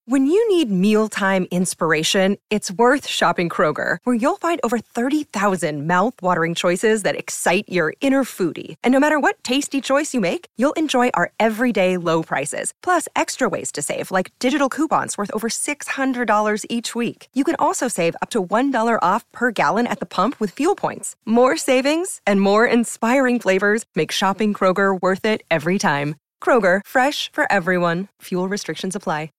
When you need mealtime inspiration, it's worth shopping Kroger, where you'll find over 30,000 mouth-watering choices that excite your inner foodie. And no matter what tasty choice you make, you'll enjoy our everyday low prices, plus extra ways to save, like digital coupons worth over $600 each week. You can also save up to $1 off per gallon at the pump with fuel points. More savings and more inspiring flavors make shopping Kroger worth it every time. Kroger, fresh for everyone. Fuel restrictions apply.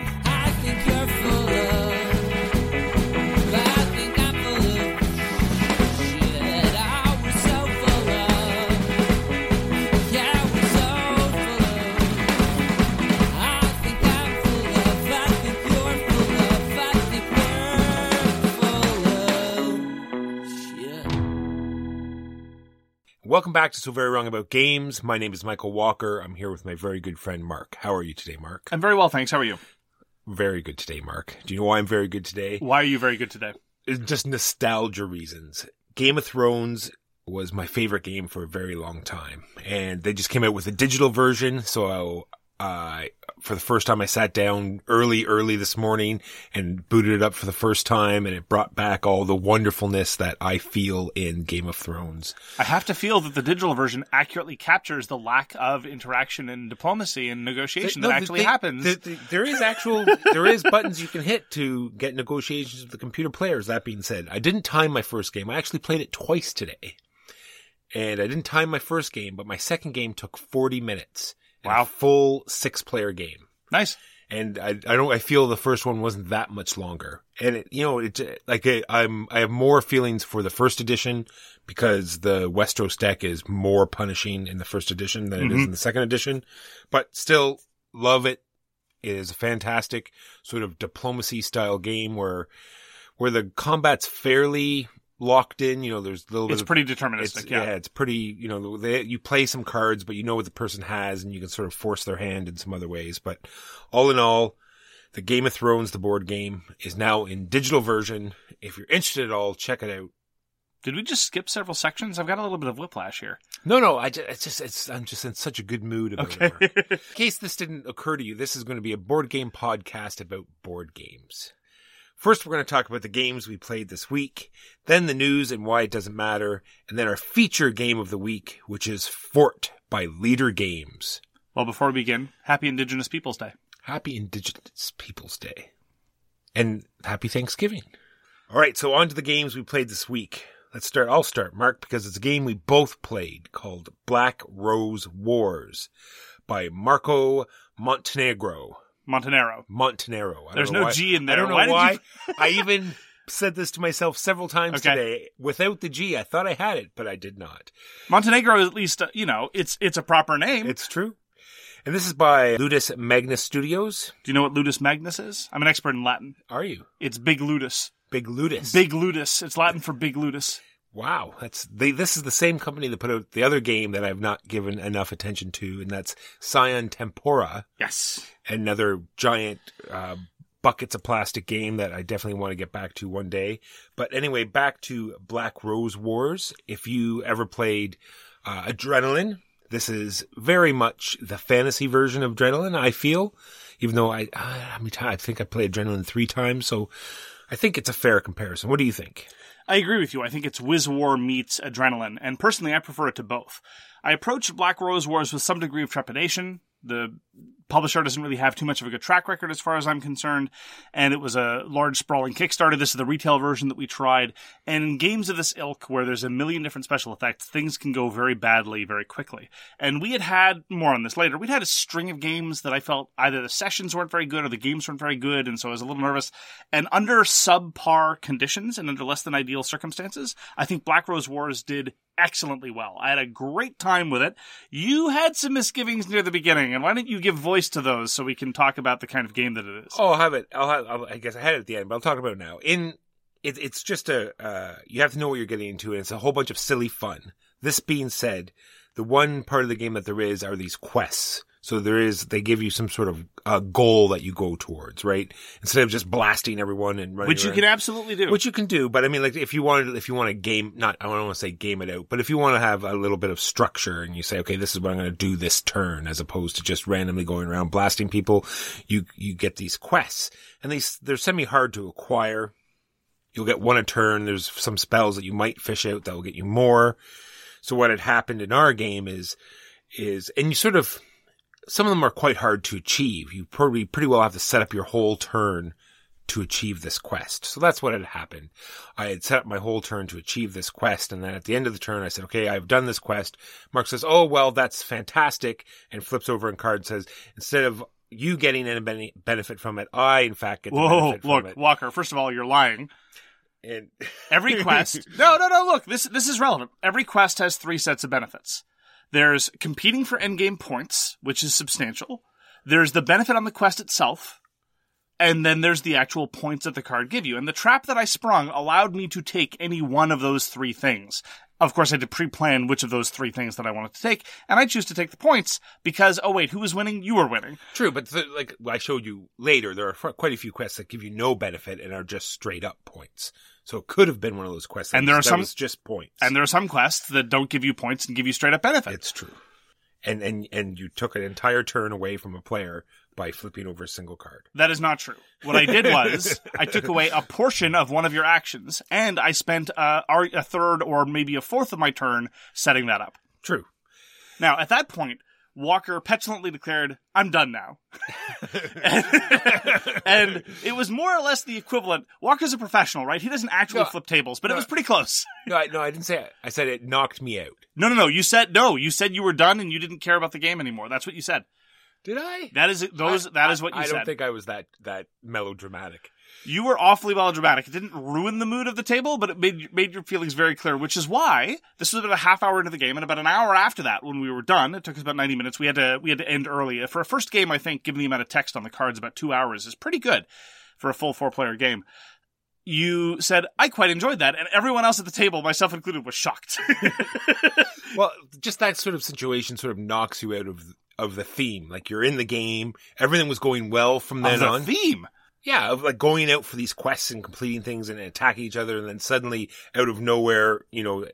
Welcome back to So Very Wrong About Games. My name is Michael Walker. I'm here with my very good friend, Mark. How are you today, Mark? I'm very well, thanks. How are you? Very good today, Mark. Do you know why I'm very good today? Why are you very good today? It's just nostalgia reasons. Game of Thrones was my favorite game for a very long time. And they just came out with a digital version, so for the first time I sat down early this morning and booted it up for the first time, and it brought back all the wonderfulness that I feel in Game of Thrones. I have to feel that the digital version accurately captures the lack of interaction and diplomacy and negotiation that actually happens. There is buttons you can hit to get negotiations with the computer players. That being said, I didn't time my first game. I actually played it twice today. And I didn't time my first game, but my second game took 40 minutes. Wow. A full 6-player game. Nice. And I feel the first one wasn't that much longer. And I have more feelings for the first edition because the Westeros deck is more punishing in the first edition than it is in the second edition. But still love it. It is a fantastic sort of diplomacy style game where the combat's fairly locked in, there's a little bit. It's pretty deterministic. Yeah, it's pretty, you play some cards, but you know what the person has, and you can sort of force their hand in some other ways. But all in all, the Game of Thrones, the board game, is now in digital version. If you're interested at all, check it out. Did we just skip several sections? I've got a little bit of whiplash here. No, I'm just in such a good mood about it. In case this didn't occur to you, this is going to be a board game podcast about board games. First, we're going to talk about the games we played this week, then the news and why it doesn't matter, and then our feature game of the week, which is Fort by Leader Games. Well, before we begin, Happy Indigenous Peoples Day. Happy Indigenous Peoples Day. And Happy Thanksgiving. All right, so on to the games we played this week. I'll start, Mark, because it's a game we both played called Black Rose Wars by Marco Montenegro. There's no G in there. I don't know why. I even said this to myself several times today. Without the G, I thought I had it, but I did not. Montenegro, at least, it's a proper name. It's true. And this is by Ludus Magnus Studios. Do you know what Ludus Magnus is? I'm an expert in Latin. Are you? It's Big Ludus. Big Ludus. Big Ludus. It's Latin for Big Ludus. Wow. This is the same company that put out the other game that I've not given enough attention to, and that's Scion Tempora. Yes. Another giant buckets of plastic game that I definitely want to get back to one day. But anyway, back to Black Rose Wars. If you ever played Adrenaline, this is very much the fantasy version of Adrenaline, I feel. Even though I think I played Adrenaline 3 times, so I think it's a fair comparison. What do you think? I agree with you. I think it's Wiz War meets Adrenaline, and personally I prefer it to both. I approached Black Rose Wars with some degree of trepidation. The publisher doesn't really have too much of a good track record as far as I'm concerned, and it was a large sprawling Kickstarter. This is the retail version that we tried, and in games of this ilk where there's a million different special effects, things can go very badly very quickly. And we had more on this later, we'd had a string of games that I felt either the sessions weren't very good or the games weren't very good, and so I was a little nervous. And under subpar conditions and under less than ideal circumstances, I think Black Rose Wars did excellently well. I had a great time with it. You had some misgivings near the beginning, and why don't you give voice to those so we can talk about the kind of game that it is? Oh, I'll have it. I guess I had it at the end, but I'll talk about it now. It's just you have to know what you're getting into, and it's a whole bunch of silly fun. This being said, the one part of the game that there is are these quests. So they give you some sort of goal that you go towards, right? Instead of just blasting everyone and running Which you around. can absolutely do. Which you can do, but I mean, like, if you want to game, I don't want to say game it out, but if you want to have a little bit of structure and you say, okay, this is what I'm going to do this turn, as opposed to just randomly going around blasting people, you get these quests. And they're semi-hard to acquire. You'll get one a turn. There's some spells that you might fish out that will get you more. So what had happened in our game is, and you sort of, some of them are quite hard to achieve. You probably pretty well have to set up your whole turn to achieve this quest. So that's what had happened. I had set up my whole turn to achieve this quest, and then at the end of the turn I said, okay, I've done this quest. Mark says, oh, well, that's fantastic, and flips over and card says, instead of you getting any benefit from it, I, in fact, get the benefit from it. Walker, first of all, you're lying. And every quest... No, look, this is relevant. Every quest has 3 sets of benefits. There's competing for endgame points, which is substantial. There's the benefit on the quest itself. And then there's the actual points that the card give you. And the trap that I sprung allowed me to take any one of those 3 things. Of course, I had to pre-plan which of those 3 things that I wanted to take. And I choose to take the points because, oh wait, who was winning? You were winning. True, but like I showed you later, there are quite a few quests that give you no benefit and are just straight up points. So it could have been one of those quests that was just points. And there are some quests that don't give you points and give you straight up benefit. It's true. And you took an entire turn away from a player by flipping over a single card. That is not true. What I did was I took away a portion of one of your actions, and I spent a third or maybe a fourth of my turn setting that up. True. Now, at that point, Walker petulantly declared, I'm done now. and it was more or less the equivalent. Walker's a professional, right? He doesn't actually flip tables, but it was pretty close. No, I didn't say it. I said it knocked me out. No. You said you were done and you didn't care about the game anymore. That's what you said. Did I? That is what you said. I don't think I was that melodramatic. You were awfully melodramatic. It didn't ruin the mood of the table, but it made your feelings very clear, which is why this was about a half hour into the game, and about an hour after that, when we were done, it took us about 90 minutes. We had to end early. For a first game, I think, given the amount of text on the cards, about 2 hours is pretty good for a full 4-player game. You said, I quite enjoyed that, and everyone else at the table, myself included, was shocked. Well, just that sort of situation sort of knocks you out of the theme. Like, you're in the game, everything was going well from then on. The theme? Yeah, of like going out for these quests and completing things and attacking each other, and then suddenly, out of nowhere,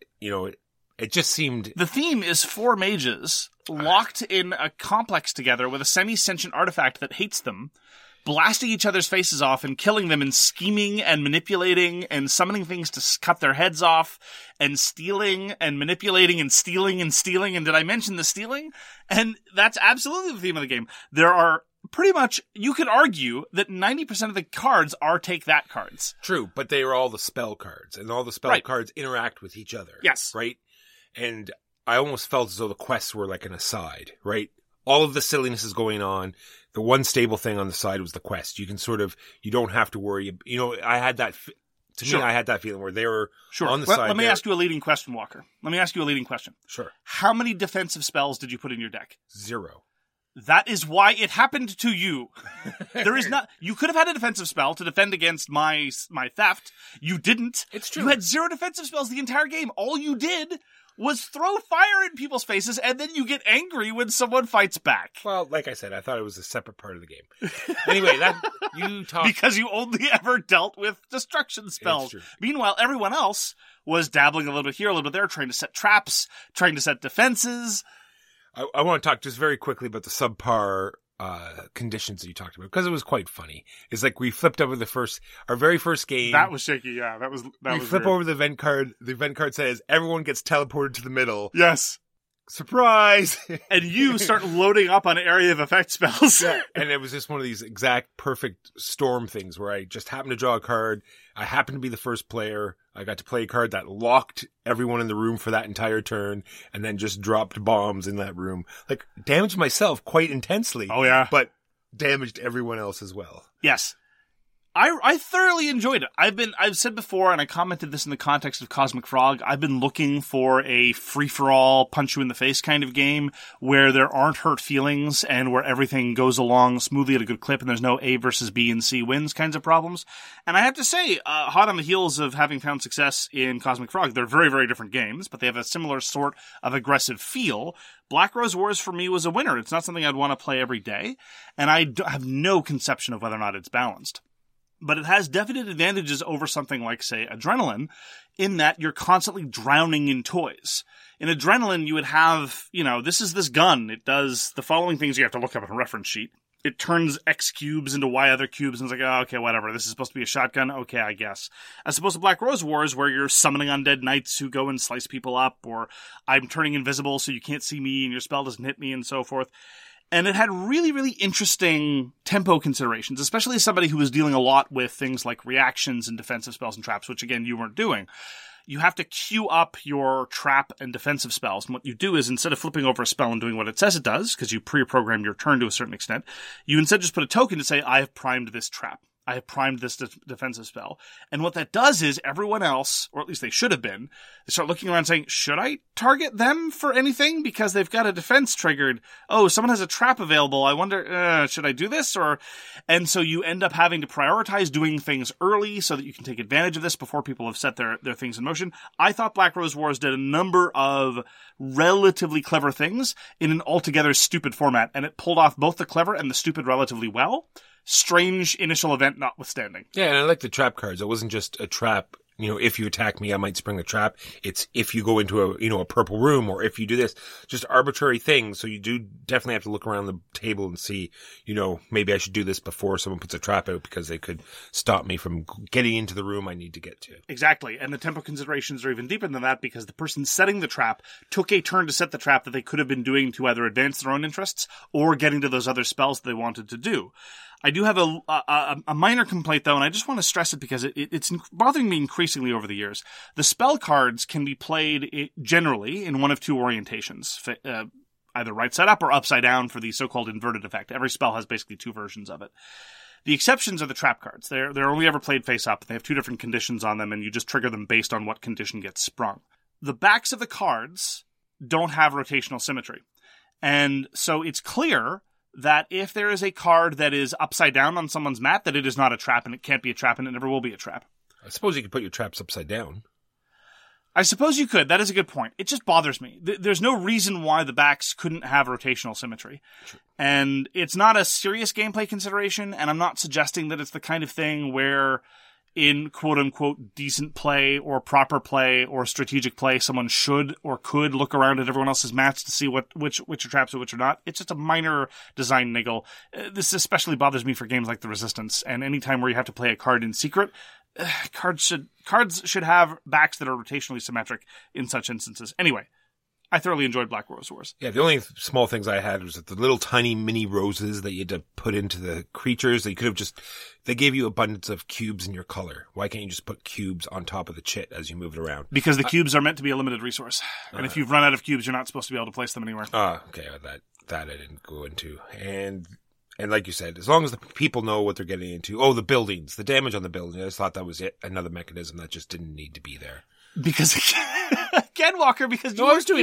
it just seemed... The theme is 4 mages locked in a complex together with a semi-sentient artifact that hates them, blasting each other's faces off and killing them, and scheming and manipulating and summoning things to cut their heads off, and stealing and manipulating and stealing and stealing. And did I mention the stealing? And that's absolutely the theme of the game. There are pretty much, you could argue that 90% of the cards are take that cards. True, but they are all the spell cards, and all the spell cards interact with each other. Yes. Right? And I almost felt as though the quests were like an aside, right? All of the silliness is going on. The one stable thing on the side was the quest. You don't have to worry. I had that, I had that feeling where they were on the side. Let me ask you a leading question, Walker. Sure. How many defensive spells did you put in your deck? 0. That is why it happened to you. There is not. You could have had a defensive spell to defend against my theft. You didn't. It's true. You had 0 defensive spells the entire game. All you did was throw fire in people's faces, and then you get angry when someone fights back. Well, like I said, I thought it was a separate part of the game. Anyway, because you only ever dealt with destruction spells. Meanwhile, everyone else was dabbling a little bit here, a little bit there, trying to set traps, trying to set defenses. I want to talk just very quickly about the subpar conditions that you talked about, because it was quite funny. It's like we flipped over our very first game. That was shaky, yeah. We flip weird. over the event card. The event card says everyone gets teleported to the middle. Yes. Surprise! And you start loading up on area of effect spells. Yeah. And it was just one of these exact perfect storm things where I just happened to draw a card. I happened to be the first player. I got to play a card that locked everyone in the room for that entire turn, and then just dropped bombs in that room. Like, damaged myself quite intensely. Oh, yeah. But damaged everyone else as well. Yes. I thoroughly enjoyed it. I've said before, and I commented this in the context of Cosmic Frog, I've been looking for a free-for-all, punch-you-in-the-face kind of game where there aren't hurt feelings and where everything goes along smoothly at a good clip and there's no A versus B and C wins kinds of problems. And I have to say, hot on the heels of having found success in Cosmic Frog, they're very, very different games, but they have a similar sort of aggressive feel. Black Rose Wars for me was a winner. It's not something I'd want to play every day, and I have no conception of whether or not it's balanced. But it has definite advantages over something like, say, Adrenaline, in that you're constantly drowning in toys. In Adrenaline, you would have, this is this gun. It does the following things you have to look up in a reference sheet. It turns X cubes into Y other cubes, and it's like, oh, okay, whatever. This is supposed to be a shotgun? Okay, I guess. As opposed to Black Rose Wars, where you're summoning undead knights who go and slice people up, or I'm turning invisible so you can't see me and your spell doesn't hit me, and so forth. And it had really, really interesting tempo considerations, especially as somebody who was dealing a lot with things like reactions and defensive spells and traps, which, again, you weren't doing. You have to queue up your trap and defensive spells. And what you do is, instead of flipping over a spell and doing what it says it does, because you pre-program your turn to a certain extent, you instead just put a token to say, I have primed this trap. I have primed this defensive spell. And what that does is everyone else, or at least they should have been, they start looking around saying, should I target them for anything? Because they've got a defense triggered. Oh, someone has a trap available. I wonder, should I do this? And so you end up having to prioritize doing things early so that you can take advantage of this before people have set their things in motion. I thought Black Rose Wars did a number of relatively clever things in an altogether stupid format, and it pulled off both the clever and the stupid relatively well. Strange initial event notwithstanding. Yeah, and I like the trap cards. It wasn't just a trap. If you attack me, I might spring a trap. It's if you go into a purple room, or if you do this, just arbitrary things. So you do definitely have to look around the table and see, maybe I should do this before someone puts a trap out because they could stop me from getting into the room I need to get to. Exactly. And the tempo considerations are even deeper than that because the person setting the trap took a turn to set the trap that they could have been doing to either advance their own interests or getting to those other spells that they wanted to do. I do have a minor complaint, though, and I just want to stress it because it's bothering me increasingly over the years. The spell cards can be played generally in one of two orientations, either right side up or upside down for the so-called inverted effect. Every spell has basically two versions of it. The exceptions are the trap cards. They're only ever played face up. They have two different conditions on them, and you just trigger them based on what condition gets sprung. The backs of the cards don't have rotational symmetry. And so it's clear that if there is a card that is upside down on someone's mat, that it is not a trap, and it can't be a trap, and it never will be a trap. I suppose you could put your traps upside down. I suppose you could. That is a good point. It just bothers me. There's no reason why the backs couldn't have rotational symmetry. True. And it's not a serious gameplay consideration, and I'm not suggesting that it's the kind of thing where in quote-unquote decent play or proper play or strategic play, someone should or could look around at everyone else's mats to see which are traps and which are not. It's just a minor design niggle. This especially bothers me for games like The Resistance, and any time where you have to play a card in secret, cards should have backs that are rotationally symmetric in such instances. Anyway, I thoroughly enjoyed Black Rose Wars. Yeah, the only small things I had was that the little tiny mini roses that you had to put into the creatures. That you could have they gave you abundance of cubes in your color. Why can't you just put cubes on top of the chit as you move it around? Because the cubes are meant to be a limited resource. And if you've run out of cubes, you're not supposed to be able to place them anywhere. Okay. That I didn't go into. And like you said, as long as the people know what they're getting into. Oh, the buildings, the damage on the building. I just thought that was it. Another mechanism that just didn't need to be there. Because again, Walker, because I was doing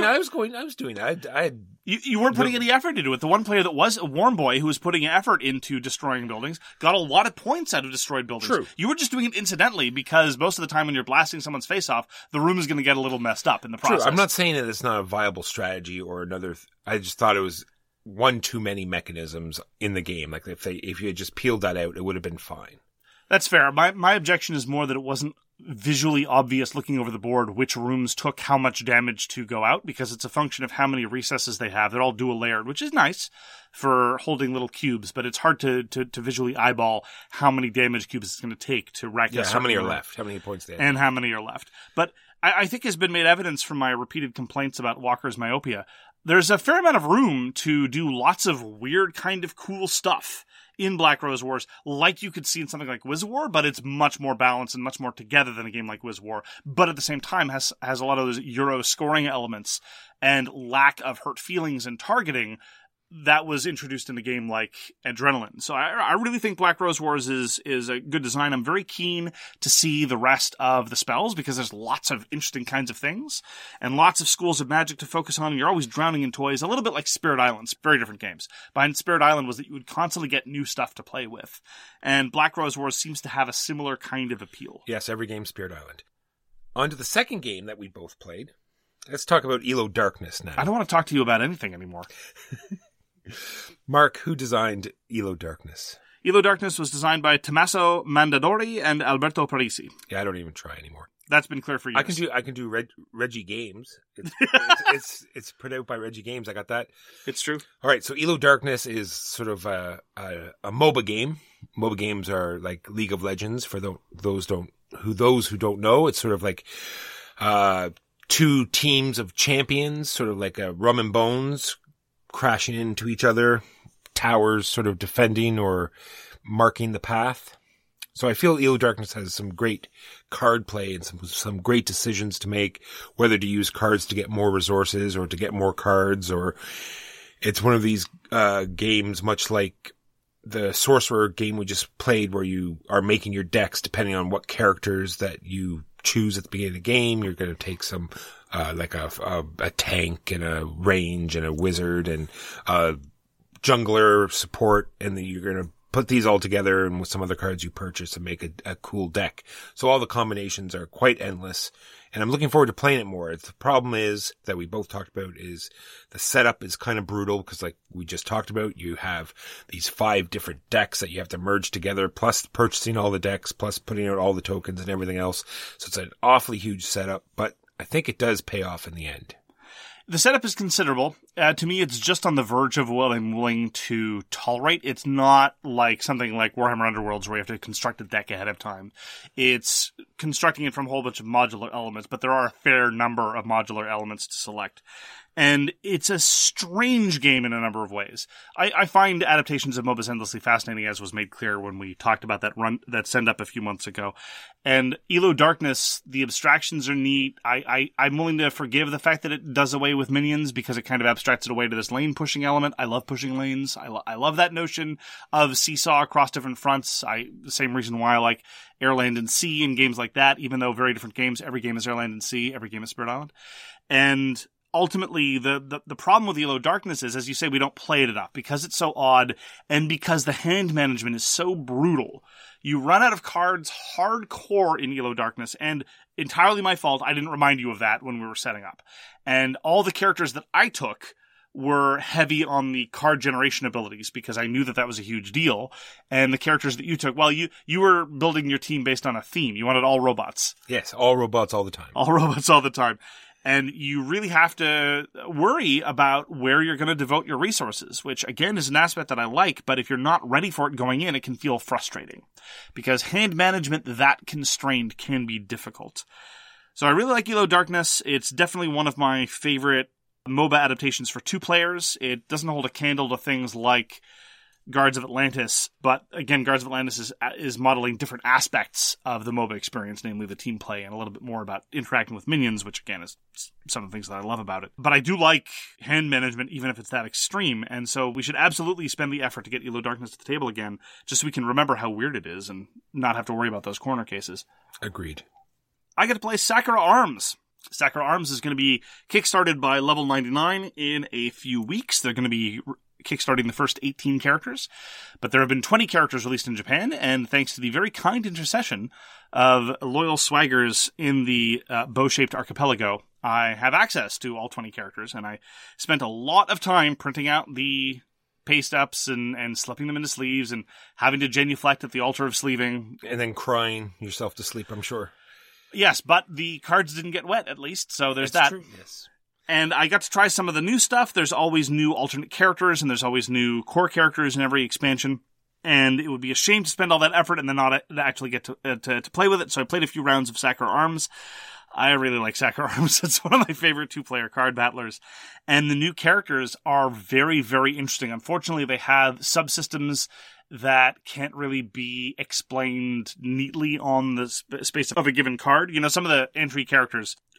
that. You weren't putting any effort into it. The one player that was a warm boy who was putting effort into destroying buildings got a lot of points out of destroyed buildings. True. You were just doing it incidentally because most of the time when you're blasting someone's face off, the room is going to get a little messed up in the process. True. I'm not saying that it's not a viable strategy or another. I just thought it was one too many mechanisms in the game. Like if you had just peeled that out, it would have been fine. That's fair. My objection is more that it wasn't visually obvious looking over the board which rooms took how much damage to go out, because it's a function of how many recesses they have. They're all dual layered, which is nice for holding little cubes, but it's hard to visually eyeball how many damage cubes it's going to take to rack. Yeah, how many are left? How many points they have? And how many are left. But I think has been made evidence from my repeated complaints about Walker's myopia. There's a fair amount of room to do lots of weird kind of cool stuff in Black Rose Wars, like you could see in something like Wiz War, but it's much more balanced and much more together than a game like Wiz War, but at the same time has a lot of those Euro scoring elements and lack of hurt feelings and targeting that was introduced in a game like Adrenaline. So I really think Black Rose Wars is a good design. I'm very keen to see the rest of the spells because there's lots of interesting kinds of things and lots of schools of magic to focus on. You're always drowning in toys, a little bit like Spirit Island. Very different games. Behind Spirit Island was that you would constantly get new stuff to play with. And Black Rose Wars seems to have a similar kind of appeal. Yes, every game Spirit Island. On to the second game that we both played. Let's talk about Elo Darkness now. I don't want to talk to you about anything anymore. Mark, who designed Elo Darkness? Elo Darkness was designed by Tommaso Mondadori and Alberto Parisi. Yeah, I don't even try anymore. That's been clear for years. I can do Reggie Games. It's put out by Reggie Games. I got that. It's true. All right, so Elo Darkness is sort of a MOBA game. MOBA games are like League of Legends for those who don't know. It's sort of like two teams of champions, sort of like a Rum and Bones, crashing into each other, towers sort of defending or marking the path. So I feel Elo Darkness has some great card play and some great decisions to make, whether to use cards to get more resources or to get more cards, or it's one of these games much like the Sorcerer game we just played, where you are making your decks depending on what characters that you choose at the beginning of the game. You're going to take some, like a tank and a range and a wizard and a jungler support, and then you're going to put these all together and with some other cards you purchase and make a cool deck. So all the combinations are quite endless, and I'm looking forward to playing it more. The problem is that we both talked about is the setup is kind of brutal because, like we just talked about, you have these 5 different decks that you have to merge together, plus purchasing all the decks, plus putting out all the tokens and everything else. So it's an awfully huge setup, but I think it does pay off in the end. The setup is considerable. To me, it's just on the verge of what I'm willing to tolerate. It's not like something like Warhammer Underworlds where you have to construct a deck ahead of time. It's constructing it from a whole bunch of modular elements, but there are a fair number of modular elements to select. And it's a strange game in a number of ways. I find adaptations of MOBAs endlessly fascinating, as was made clear when we talked about that send up a few months ago. And Elo Darkness, the abstractions are neat. I'm willing to forgive the fact that it does away with minions because it kind of abstracts it away to this lane pushing element. I love pushing lanes. I love that notion of seesaw across different fronts. The same reason why I like Air, Land, and Sea in games like that, even though very different games. Every game is Air, Land, and Sea. Every game is Spirit Island. And ultimately, the problem with Elo Darkness is, as you say, we don't play it enough because it's so odd and because the hand management is so brutal. You run out of cards hardcore in Elo Darkness, and entirely my fault, I didn't remind you of that when we were setting up. And all the characters that I took were heavy on the card generation abilities because I knew that was a huge deal. And the characters that you took, well, you were building your team based on a theme. You wanted all robots. Yes, all robots all the time. All robots all the time. And you really have to worry about where you're going to devote your resources, which, again, is an aspect that I like. But if you're not ready for it going in, it can feel frustrating because hand management that constrained can be difficult. So I really like Elo Darkness. It's definitely one of my favorite MOBA adaptations for 2 players. It doesn't hold a candle to things like Guards of Atlantis, but again, Guards of Atlantis is modeling different aspects of the MOBA experience, namely the team play and a little bit more about interacting with minions, which again is some of the things that I love about it. But I do like hand management, even if it's that extreme, and so we should absolutely spend the effort to get Elo Darkness to the table again, just so we can remember how weird it is and not have to worry about those corner cases. Agreed. I get to play Sakura Arms. Sakura Arms is going to be kickstarted by Level 99 in a few weeks. They're going to be kickstarting the first 18 characters, but there have been 20 characters released in Japan, and thanks to the very kind intercession of loyal swaggers in the bow-shaped archipelago, I have access to all 20 characters, and I spent a lot of time printing out the paste-ups and slipping them into sleeves and having to genuflect at the altar of sleeving. And then crying yourself to sleep, I'm sure. Yes, but the cards didn't get wet, at least, so there's that. True. Yes. And I got to try some of the new stuff. There's always new alternate characters, and there's always new core characters in every expansion. And it would be a shame to spend all that effort and then not actually get to play with it. So I played a few rounds of Sakura Arms. I really like Sakura Arms. It's one of my favorite 2-player card battlers. And the new characters are very, very interesting. Unfortunately, they have subsystems that can't really be explained neatly on the space of a given card. You know, some of the entry characters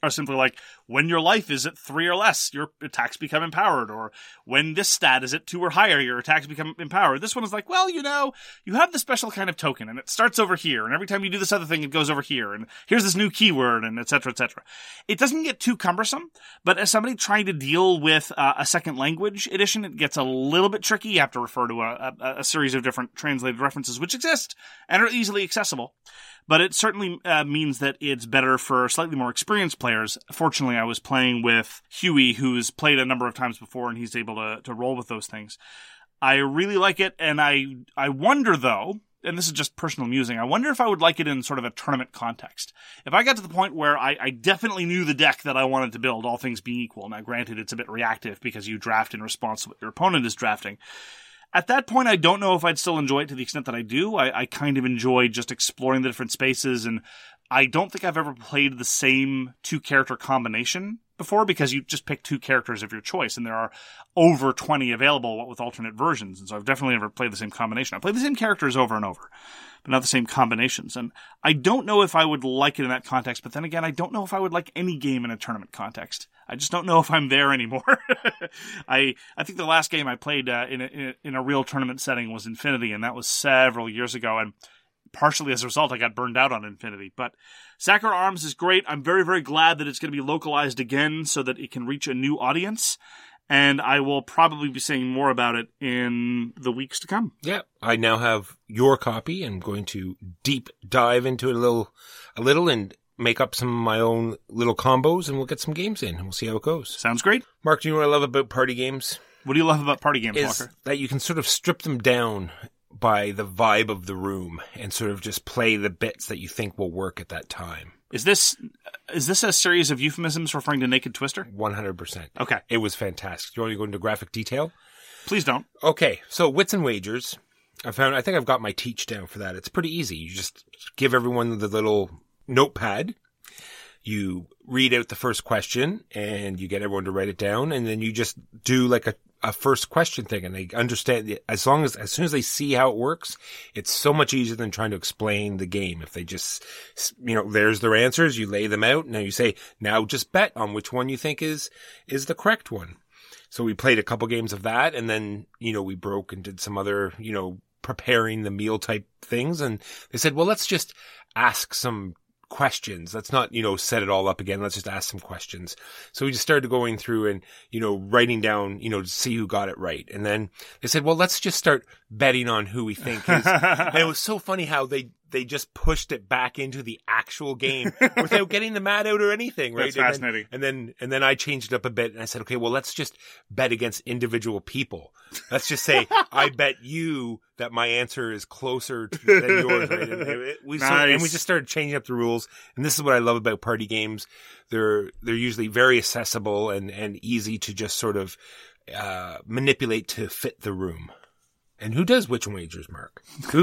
are simply like, when your life is at 3 or less, your attacks become empowered, or when this stat is at 2 or higher, your attacks become empowered. This one is like, well, you have the special kind of token, and it starts over here, and every time you do this other thing, it goes over here, and here's this new keyword, and et cetera, et cetera. It doesn't get too cumbersome, but as somebody trying to deal with a second language edition, it gets a little bit tricky. You have to refer to a series of different translated references, which exist and are easily accessible. But it certainly means that it's better for slightly more experienced players. Fortunately, I was playing with Huey, who's played a number of times before, and he's able to roll with those things. I really like it, and I wonder, though, and this is just personal musing, I wonder if I would like it in sort of a tournament context. If I got to the point where I definitely knew the deck that I wanted to build, all things being equal, now granted it's a bit reactive because you draft in response to what your opponent is drafting, at that point, I don't know if I'd still enjoy it to the extent that I do. I kind of enjoy just exploring the different spaces, and I don't think I've ever played the same 2-character combination before, because you just pick 2 characters of your choice, and there are over 20 available with alternate versions, and so I've definitely never played the same combination. I played the same characters over and over, but not the same combinations, and I don't know if I would like it in that context, but then again, I don't know if I would like any game in a tournament context. I just don't know if I'm there anymore. I think the last game I played in a real tournament setting was Infinity, and that was several years ago, and partially as a result, I got burned out on Infinity. But Sakura Arms is great. I'm very, very glad that it's going to be localized again so that it can reach a new audience, and I will probably be saying more about it in the weeks to come. Yeah, I now have your copy. I'm going to deep dive into it a little and make up some of my own little combos, and we'll get some games in, and we'll see how it goes. Sounds great. Mark, do you know what I love about party games? What do you love about party games, Is Walker? that you can sort of strip them down by the vibe of the room and sort of just play the bits that you think will work at that time. Is this a series of euphemisms referring to Naked Twister? 100%. Okay. It was fantastic. Do you want to go into graphic detail? Please don't. Okay, so Wits and Wagers. I think I've got my teach down for that. It's pretty easy. You just give everyone the little notepad. You read out the first question and you get everyone to write it down, and then you just do like a first question thing, and they understand it. As soon as they see how it works, it's so much easier than trying to explain the game. If they just, there's their answers, you lay them out, and then you say, now just bet on which one you think is the correct one. So we played a couple games of that, and then, we broke and did some other, preparing the meal type things, and they said, well, let's just ask some questions. Let's not, set it all up again. Let's just ask some questions. So we just started going through and, writing down, to see who got it right. And then they said, well, let's just start betting on who we think is. And it was so funny how they just pushed it back into the actual game without getting the mat out or anything, right? That's fascinating. And then I changed it up a bit and I said, okay, well, let's just bet against individual people. Let's just say, I bet you that my answer is closer than yours, right? And we just started changing up the rules. And this is what I love about party games. They're usually very accessible and easy to just sort of manipulate to fit the room. And who does Wits and Wagers, Mark?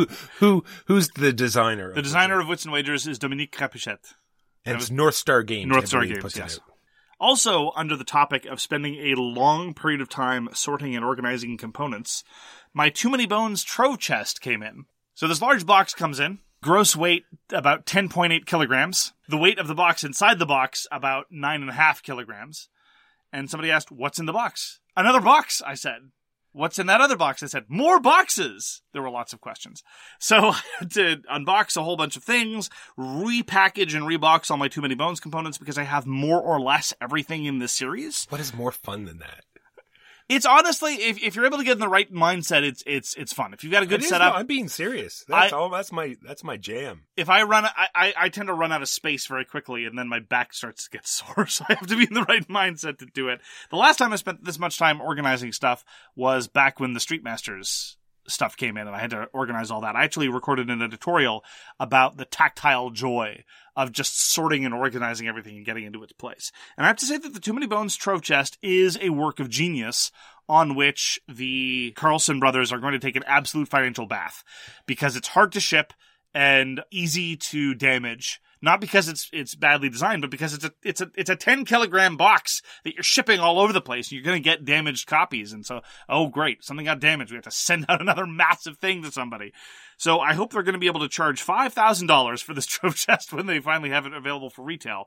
Who's the designer? The designer of Wits and Wagers is Dominique Capuchet. And it's North Star Games. North Star Games, yes. Also, under the topic of spending a long period of time sorting and organizing components, my Too Many Bones Trove chest came in. So this large box comes in. Gross weight, about 10.8 kilograms. The weight of the box inside the box, about 9.5 kilograms. And somebody asked, what's in the box? Another box, I said. What's in that other box? I said, more boxes. There were lots of questions. So I had to unbox a whole bunch of things, repackage and rebox all my Too Many Bones components because I have more or less everything in this series. What is more fun than that? It's honestly, if you're able to get in the right mindset, it's fun. If you've got a good setup. No, I'm being serious. That's my jam. If I run, I tend to run out of space very quickly, and then my back starts to get sore. So I have to be in the right mindset to do it. The last time I spent this much time organizing stuff was back when the Street Masters stuff came in, and I had to organize all that. I actually recorded an editorial about the tactile joy of just sorting and organizing everything and getting into its place. And I have to say that the Too Many Bones Trove chest is a work of genius on which the Carlson brothers are going to take an absolute financial bath because it's hard to ship and easy to damage. Not because it's badly designed, but because it's a 10 kilogram box that you're shipping all over the place. You're going to get damaged copies. And so, oh great, something got damaged. We have to send out another massive thing to somebody. So I hope they're going to be able to charge $5,000 for this Trove chest when they finally have it available for retail.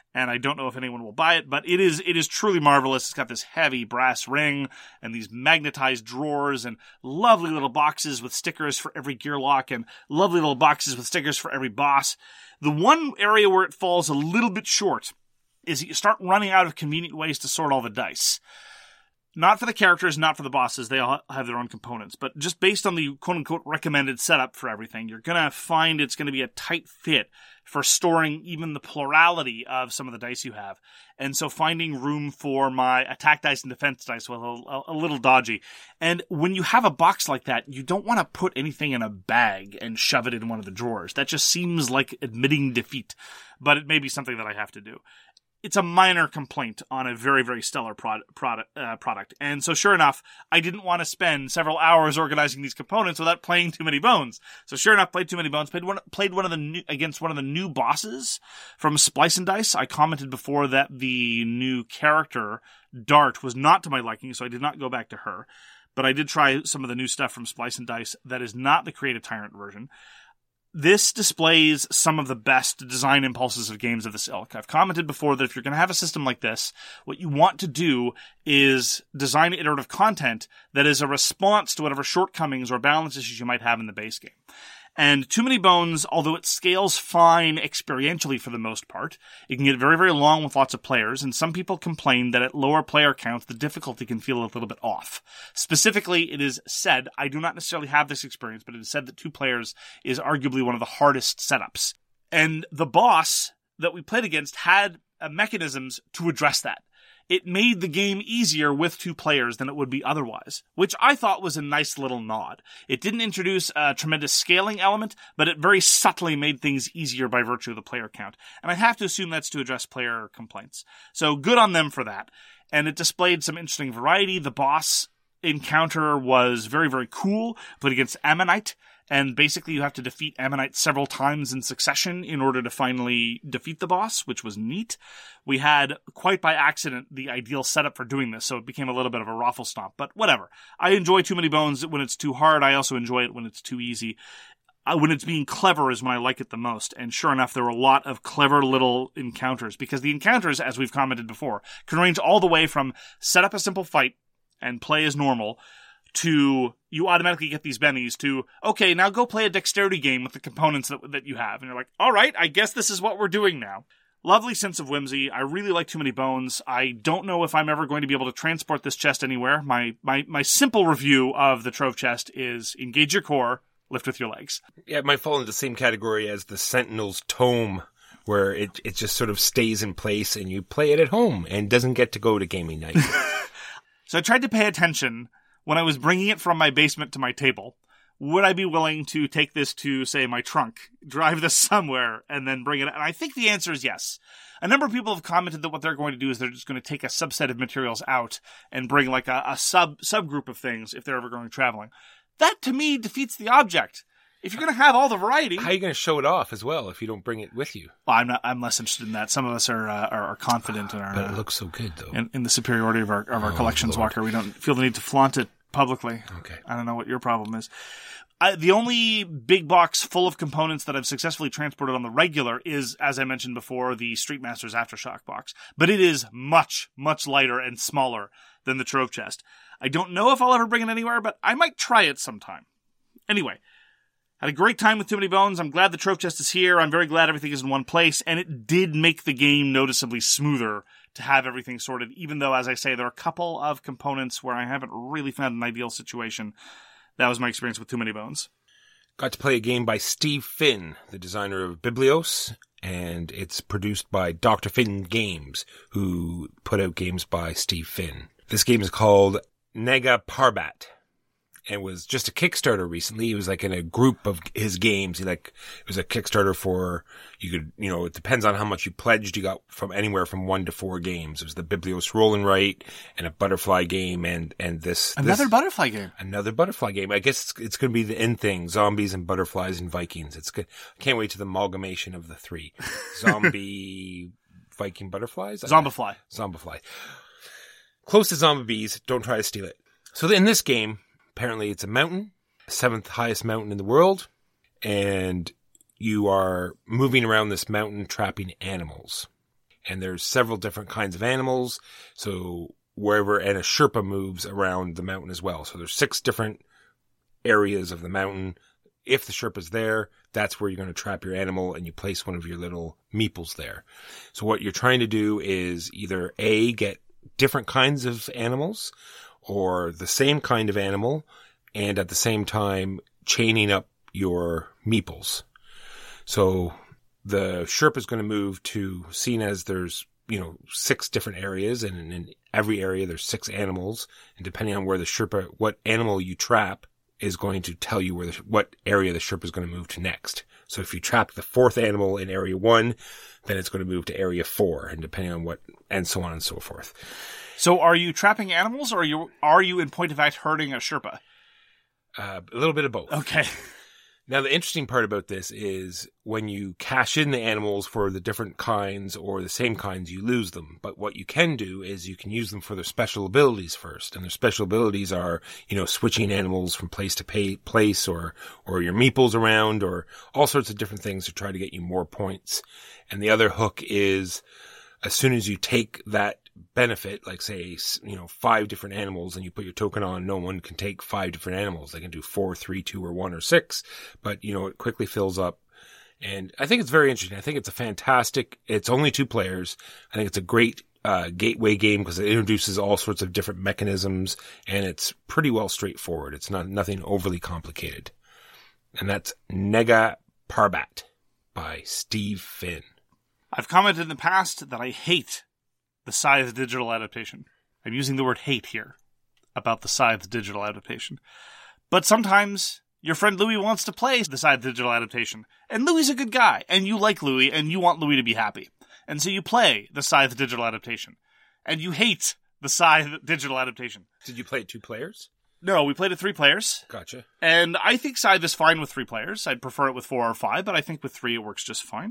and I don't know if anyone will buy it, but it is truly marvelous. It's got this heavy brass ring and these magnetized drawers and lovely little boxes with stickers for every gear lock and lovely little boxes with stickers for every boss. The one area where it falls a little bit short is you start running out of convenient ways to sort all the dice. Not for the characters, not for the bosses. They all have their own components. But just based on the quote-unquote recommended setup for everything, you're going to find it's going to be a tight fit for storing even the plurality of some of the dice you have. And so finding room for my attack dice and defense dice was a little dodgy. And when you have a box like that, you don't want to put anything in a bag and shove it in one of the drawers. That just seems like admitting defeat. But it may be something that I have to do. It's a minor complaint on a very, very stellar product. And so sure enough, I didn't want to spend several hours organizing these components without playing Too Many Bones. So sure enough, played Too Many Bones, played one of the against one of the new bosses from Splice and Dice. I commented before that the new character, Dart, was not to my liking, so I did not go back to her. But I did try some of the new stuff from Splice and Dice that is not the Creative Tyrant version. This displays some of the best design impulses of games of this ilk. I've commented before that if you're going to have a system like this, what you want to do is design iterative content that is a response to whatever shortcomings or balance issues you might have in the base game. And Too Many Bones, although it scales fine experientially for the most part, it can get very, very long with lots of players, and some people complain that at lower player counts, the difficulty can feel a little bit off. Specifically, it is said, I do not necessarily have this experience, but it is said that 2 players is arguably one of the hardest setups. And the boss that we played against had mechanisms to address that. It made the game easier with 2 players than it would be otherwise, which I thought was a nice little nod. It didn't introduce a tremendous scaling element, but it very subtly made things easier by virtue of the player count. And I have to assume that's to address player complaints. So good on them for that. And it displayed some interesting variety. The boss encounter was very, very cool. Played against Ammonite. And basically you have to defeat Ammonite several times in succession in order to finally defeat the boss, which was neat. We had, quite by accident, the ideal setup for doing this, so it became a little bit of a raffle stomp. But whatever. I enjoy Too Many Bones when it's too hard. I also enjoy it when it's too easy. When it's being clever is when I like it the most. And sure enough, there were a lot of clever little encounters. Because the encounters, as we've commented before, can range all the way from set up a simple fight and play as normal, to you automatically get these bennies, to, okay, now go play a dexterity game with the components that you have. And you're like, all right, I guess this is what we're doing now. Lovely sense of whimsy. I really like Too Many Bones. I don't know if I'm ever going to be able to transport this chest anywhere. My simple review of the Trove chest is engage your core, lift with your legs. Yeah, it might fall into the same category as the Sentinel's Tome, where it just sort of stays in place and you play it at home and doesn't get to go to gaming night. So I tried to pay attention when I was bringing it from my basement to my table. Would I be willing to take this to, say, my trunk, drive this somewhere, and then bring it? And I think the answer is yes. A number of people have commented that what they're going to do is they're just going to take a subset of materials out and bring like a subgroup of things if they're ever going traveling. That, to me, defeats the object. If you're going to have all the variety, how are you going to show it off as well if you don't bring it with you? Well, I'm less interested in that. Some of us are confident in our. But it looks so good, though. In the superiority of our collections, Lord. Walker. We don't feel the need to flaunt it publicly. Okay. I don't know what your problem is. The only big box full of components that I've successfully transported on the regular is, as I mentioned before, the Street Masters Aftershock box. But it is much, much lighter and smaller than the Trove chest. I don't know if I'll ever bring it anywhere, but I might try it sometime. Anyway, had a great time with Too Many Bones. I'm glad the Trove chest is here. I'm very glad everything is in one place. And it did make the game noticeably smoother to have everything sorted, even though, as I say, there are a couple of components where I haven't really found an ideal situation. That was my experience with Too Many Bones. Got to play a game by Steve Finn, the designer of Biblios, and it's produced by Dr. Finn Games, who put out games by Steve Finn. This game is called Naga Parbat, and was just a Kickstarter recently. He was like in a group of his games. It was a Kickstarter for, you could, it depends on how much you pledged. You got from anywhere from 1 to 4 games. It was the Biblios Roll and Write and a butterfly game and this. Another butterfly game. Another butterfly game. I guess it's going to be the end thing. Zombies and butterflies and Vikings. It's good. I can't wait to the amalgamation of the 3. Zombie, Viking, butterflies? Zombifly. Zombifly. Close to zombies. Don't try to steal it. So in this game, apparently it's a mountain, 7th highest mountain in the world, and you are moving around this mountain trapping animals. And there's several different kinds of animals. So wherever, and a Sherpa moves around the mountain as well. So there's 6 different areas of the mountain. If the Sherpa's there, that's where you're going to trap your animal, and you place one of your little meeples there. So what you're trying to do is either A, get different kinds of animals, or the same kind of animal, and at the same time chaining up your meeples. So the Sherpa is going to move to, seeing as there's, 6 different areas, and in every area there's 6 animals, and depending on where the Sherpa, what animal you trap, is going to tell you what area the Sherpa is going to move to next. So if you trap the 4th animal in area 1, then it's going to move to area 4, and depending on what, and so on and so forth. So are you trapping animals, or are you in point of fact herding a Sherpa? A little bit of both. Okay. Now, the interesting part about this is when you cash in the animals for the different kinds or the same kinds, you lose them. But what you can do is you can use them for their special abilities first. And their special abilities are, switching animals from place to place, or your meeples around, or all sorts of different things to try to get you more points. And the other hook is, as soon as you take that benefit, like say, 5 different animals, and you put your token on, no one can take 5 different animals. They can do 4, 3, 2, or 1, or 6, but it quickly fills up. And I think it's very interesting. I think it's only 2 players. I think it's a great gateway game because it introduces all sorts of different mechanisms, and it's pretty well straightforward. It's nothing overly complicated. And that's Nega Parbat by Steve Finn. I've commented in the past that I hate the Scythe digital adaptation. I'm using the word hate here about the Scythe digital adaptation. But sometimes your friend Louis wants to play the Scythe digital adaptation. And Louis's a good guy. And you like Louis, and you want Louis to be happy. And so you play the Scythe digital adaptation. And you hate the Scythe digital adaptation. Did you play it 2 players? No, we played it 3 players. Gotcha. And I think Scythe is fine with 3 players. I'd prefer it with 4 or 5, but I think with 3 it works just fine.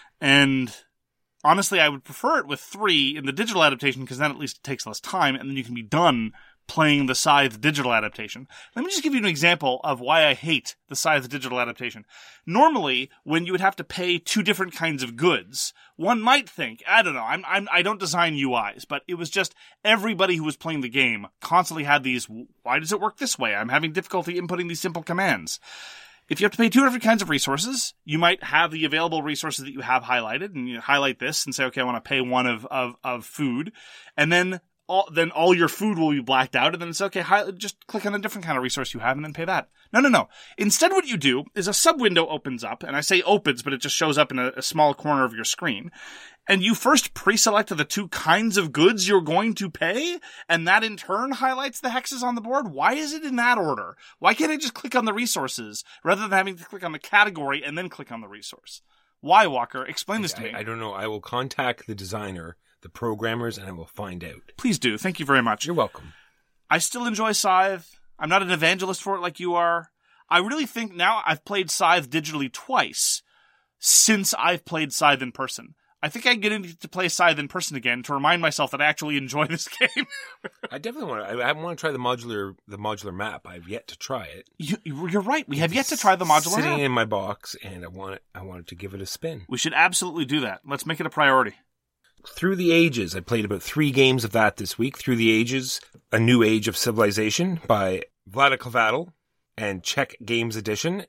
And honestly, I would prefer it with 3 in the digital adaptation because then at least it takes less time, and then you can be done playing the Scythe digital adaptation. Let me just give you an example of why I hate the Scythe digital adaptation. Normally, when you would have to pay 2 different kinds of goods, one might think, I don't know, I don't design UIs, but it was just everybody who was playing the game constantly had these, why does it work this way? I'm having difficulty inputting these simple commands. If you have to pay 2 different kinds of resources, you might have the available resources that you have highlighted, and you highlight this and say, okay, I want to pay 1 of food, and then all your food will be blacked out, and then it's okay, just click on a different kind of resource you have and then pay that. No. Instead, what you do is a sub-window opens up, and I say opens, but it just shows up in a small corner of your screen. And you first pre-select the 2 kinds of goods you're going to pay, and that in turn highlights the hexes on the board? Why is it in that order? Why can't I just click on the resources, rather than having to click on the category and then click on the resource? Why, Walker? Explain this to me. I don't know. I will contact the designer, the programmers, and I will find out. Please do. Thank you very much. You're welcome. I still enjoy Scythe. I'm not an evangelist for it like you are. I really think now I've played Scythe digitally twice since I've played Scythe in person. I think I get into to play Scythe in person again to remind myself that I actually enjoy this game. I definitely want to. I want to try the modular map. I've yet to try it. You're right. We have yet to try the modular map. Sitting in my box, and I wanted to give it a spin. We should absolutely do that. Let's make it a priority. Through the Ages. I played about 3 games of that this week. Through the Ages, A New Age of Civilization by Vlada Klavatal and Czech Games Edition,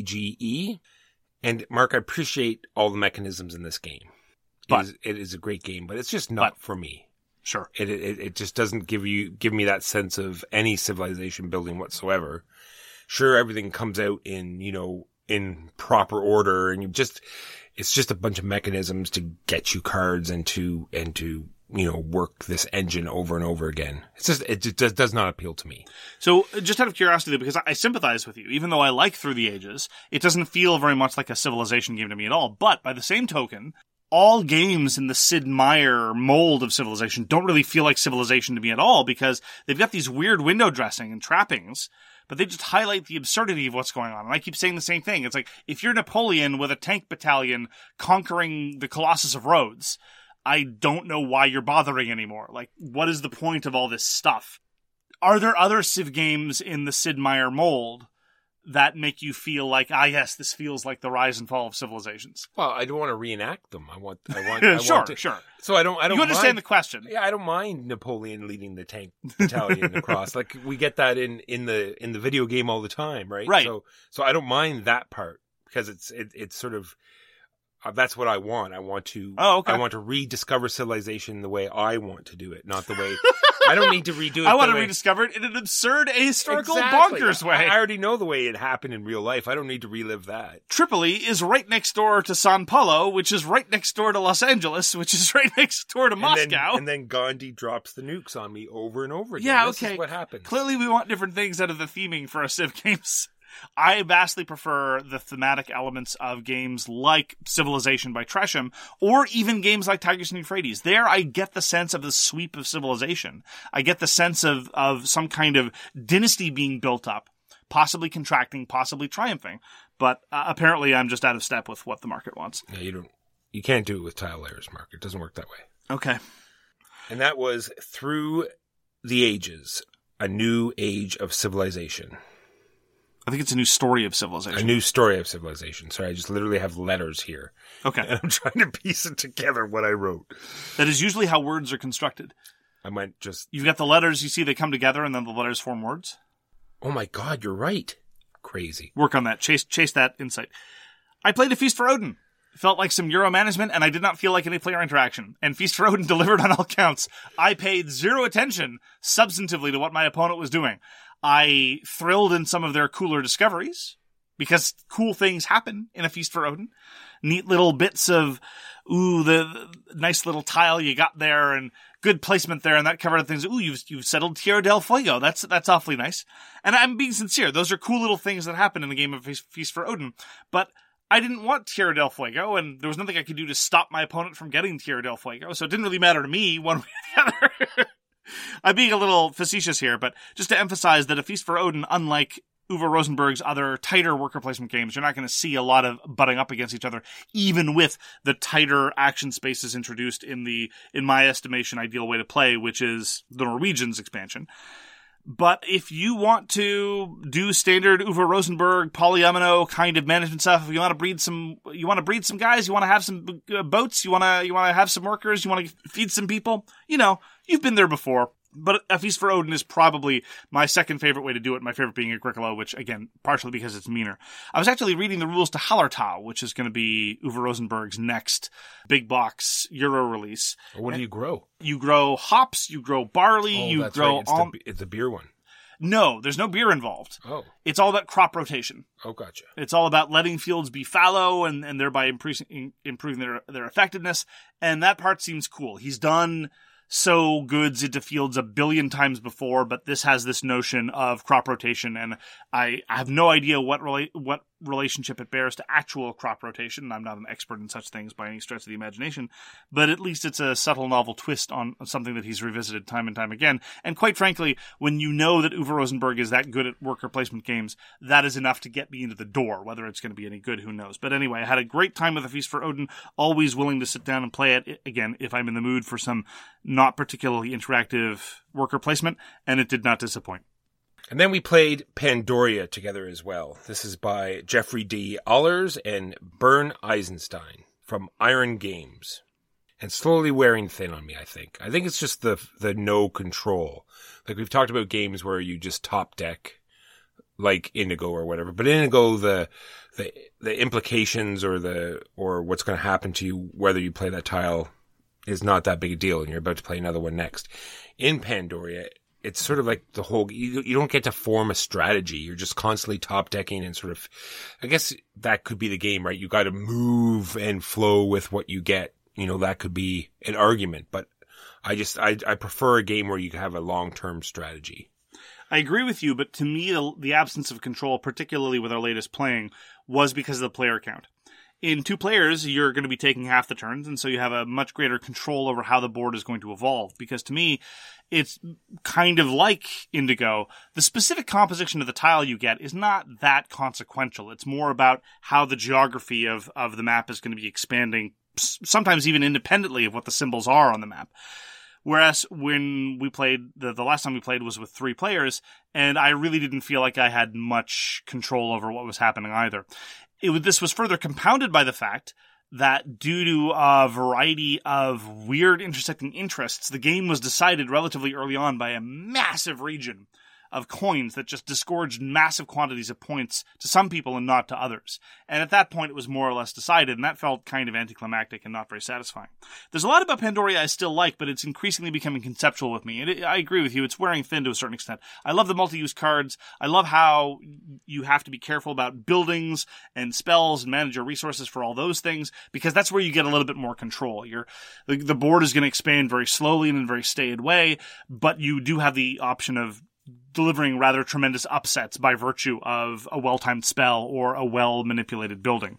CGE. And Mark, I appreciate all the mechanisms in this game. It is a great game, but it's just not for me. Sure. It just doesn't give me that sense of any civilization building whatsoever. Sure, everything comes out in proper order, and it's just a bunch of mechanisms to get you cards and to work this engine over and over again. It just does not appeal to me. So, just out of curiosity, because I sympathize with you, even though I like Through the Ages, it doesn't feel very much like a civilization game to me at all. But by the same token, all games in the Sid Meier mold of Civilization don't really feel like Civilization to me at all, because they've got these weird window dressing and trappings, but they just highlight the absurdity of what's going on. And I keep saying the same thing. It's like, if you're Napoleon with a tank battalion conquering the Colossus of Rhodes, I don't know why you're bothering anymore. Like, what is the point of all this stuff? Are there other Civ games in the Sid Meier mold that make you feel like, yes, this feels like the rise and fall of civilizations? Well, I don't want to reenact them. I want Sure. So I don't You understand mind, the question. Yeah, I don't mind Napoleon leading the tank battalion across. Like, we get that in the video game all the time, right? Right. So I don't mind that part, because it's sort of, that's what I want. I want to I want to rediscover civilization the way I want to do it, not the way I don't need to redo it. I want to rediscover it in an absurd, ahistorical, bonkers way. I already know the way it happened in real life. I don't need to relive that. Tripoli is right next door to Sao Paulo, which is right next door to Los Angeles, which is right next door to Moscow. And then Gandhi drops the nukes on me over and over again. Yeah, This is what happens. Clearly we want different things out of the theming for our Civ games. I vastly prefer the thematic elements of games like Civilization by Tresham, or even games like Tigris and Euphrates. There, I get the sense of the sweep of civilization. I get the sense of some kind of dynasty being built up, possibly contracting, possibly triumphing. But apparently I'm just out of step with what the market wants. Yeah, you can't do it with tile layers, Mark. It doesn't work that way. Okay. And that was Through the Ages, a new age of civilization. I think it's a new story of civilization. A new story of civilization. Sorry, I just literally have letters here. Okay. And I'm trying to piece it together, what I wrote. That is usually how words are constructed. I might just... You've got the letters, you see they come together, and then the letters form words. Oh my God, you're right. Crazy. Work on that. Chase that insight. I played A Feast for Odin. It felt like some Euro management, and I did not feel like any player interaction. And Feast for Odin delivered on all counts. I paid zero attention, substantively, to what my opponent was doing. I thrilled in some of their cooler discoveries, because cool things happen in A Feast for Odin. Neat little bits of, the nice little tile you got there, and good placement there, and that covered things. You've settled Tierra del Fuego. That's awfully nice. And I'm being sincere. Those are cool little things that happen in the game of Feast for Odin. But I didn't want Tierra del Fuego, and there was nothing I could do to stop my opponent from getting Tierra del Fuego, so it didn't really matter to me one way or the other. I'm being a little facetious here, but just to emphasize that A Feast for Odin, unlike Uwe Rosenberg's other tighter worker placement games, you're not going to see a lot of butting up against each other, even with the tighter action spaces introduced in my estimation, ideal way to play, which is the Norwegians expansion. But if you want to do standard Uwe Rosenberg polyomino kind of management stuff, if you want to breed some guys, you want to have some boats, you want to have some workers, you want to feed some people, you've been there before. But A Feast for Odin is probably my second favorite way to do it, my favorite being Agricola, which, again, partially because it's meaner. I was actually reading the rules to Hallertau, which is going to be Uwe Rosenberg's next big box Euro release. What do you grow? You grow hops, you grow barley, you grow... Right. It's the beer one. No, there's no beer involved. Oh. It's all about crop rotation. Oh, gotcha. It's all about letting fields be fallow and thereby improving their effectiveness. And that part seems cool. He's done sow goods into fields a billion times before, but this has this notion of crop rotation, and I have no idea what relationship it bears to actual crop rotation. I'm not an expert in such things by any stretch of the imagination, but at least it's a subtle novel twist on something that he's revisited time and time again. And quite frankly, when you know that Uwe Rosenberg is that good at worker placement games, that is enough to get me into the door. Whether it's going to be any good, who knows? But anyway, I had a great time with A Feast for Odin, always willing to sit down and play it again if I'm in the mood for some not particularly interactive worker placement, and it did not disappoint. And then we played Pandoria together as well. This is by Jeffrey D. Allers and Bern Eisenstein from Iron Games. And slowly wearing thin on me, I think. I think it's just the no control. Like, we've talked about games where you just top deck, like Indigo or whatever. But Indigo, the implications or what's going to happen to you, whether you play that tile, is not that big a deal, and you're about to play another one next. In Pandoria, it's sort of like the whole, you don't get to form a strategy. You're just constantly top decking and sort of, I guess that could be the game, right? You got to move and flow with what you get. That could be an argument, but I prefer a game where you have a long-term strategy. I agree with you, but to me, the absence of control, particularly with our latest playing, was because of the player count. In 2 players, you're going to be taking half the turns, and so you have a much greater control over how the board is going to evolve. Because to me, it's kind of like Indigo. The specific composition of the tile you get is not that consequential. It's more about how the geography of the map is going to be expanding, sometimes even independently of what the symbols are on the map. Whereas when we played, the last time we played was with 3 players, and I really didn't feel like I had much control over what was happening either. This was further compounded by the fact that due to a variety of weird intersecting interests, the game was decided relatively early on by a massive region of coins that just disgorged massive quantities of points to some people and not to others. And at that point, it was more or less decided, and that felt kind of anticlimactic and not very satisfying. There's a lot about Pandoria I still like, but it's increasingly becoming conceptual with me. And I agree with you, it's wearing thin to a certain extent. I love the multi-use cards. I love how you have to be careful about buildings and spells and manage your resources for all those things, because that's where you get a little bit more control. The board is going to expand very slowly and in a very staid way, but you do have the option of delivering rather tremendous upsets by virtue of a well-timed spell or a well-manipulated building.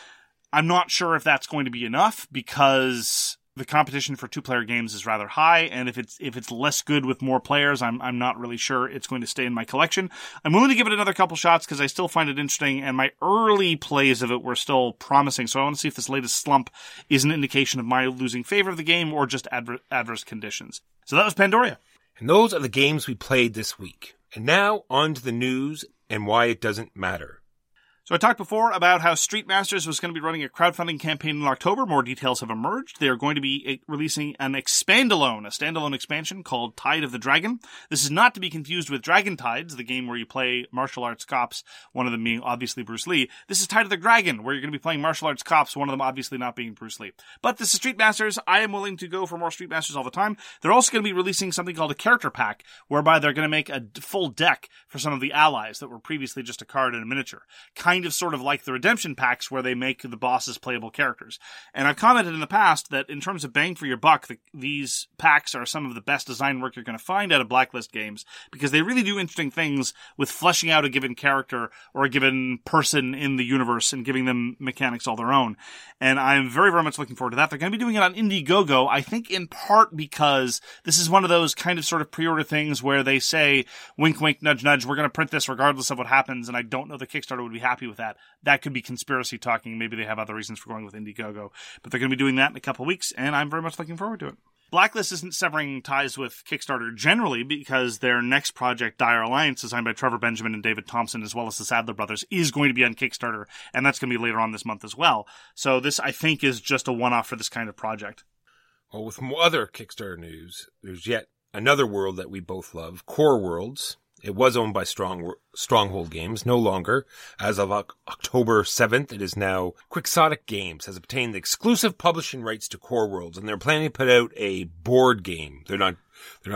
I'm not sure if that's going to be enough, because the competition for 2-player games is rather high, and if it's less good with more players, I'm not really sure it's going to stay in my collection. I'm willing to give it another couple shots because I still find it interesting, and my early plays of it were still promising, so I want to see if this latest slump is an indication of my losing favor of the game or just adverse conditions. So that was Pandoria. And those are the games we played this week. And now, on to the news and why it doesn't matter. So I talked before about how Street Masters was going to be running a crowdfunding campaign in October. More details have emerged. They are going to be releasing a standalone expansion called Tide of the Dragon. This is not to be confused with Dragon Tides, the game where you play martial arts cops, one of them being obviously Bruce Lee. This is Tide of the Dragon, where you're going to be playing martial arts cops, one of them obviously not being Bruce Lee. But this is Street Masters. I am willing to go for more Street Masters all the time. They're also going to be releasing something called a character pack, whereby they're going to make a full deck for some of the allies that were previously just a card and a miniature. Kind of sort of like the redemption packs where they make the bosses playable characters. And I've commented in the past that in terms of bang for your buck, these packs are some of the best design work you're going to find out of Blacklist games, because they really do interesting things with fleshing out a given character or a given person in the universe and giving them mechanics all their own. And I'm very, very much looking forward to that. They're going to be doing it on Indiegogo, I think in part because this is one of those kind of sort of pre-order things where they say, wink, wink, nudge, nudge, we're going to print this regardless of what happens, and I don't know the Kickstarter would be happy with that. That could be conspiracy talking. Maybe they have other reasons for going with Indiegogo. But they're going to be doing that in a couple of weeks, and I'm very much looking forward to it. Blacklist isn't severing ties with Kickstarter generally, because their next project, Dire Alliance, designed by Trevor Benjamin and David Thompson, as well as the Sadler brothers, is going to be on Kickstarter, and that's going to be later on this month as well. So this, I think, is just a one-off for this kind of project. Well, with other Kickstarter news, there's yet another world that we both love, Core Worlds. It was owned by Stronghold Games, no longer. As of October 7th, it is now Quixotic Games has obtained the exclusive publishing rights to Core Worlds, and they're planning to put out a board game. They're not,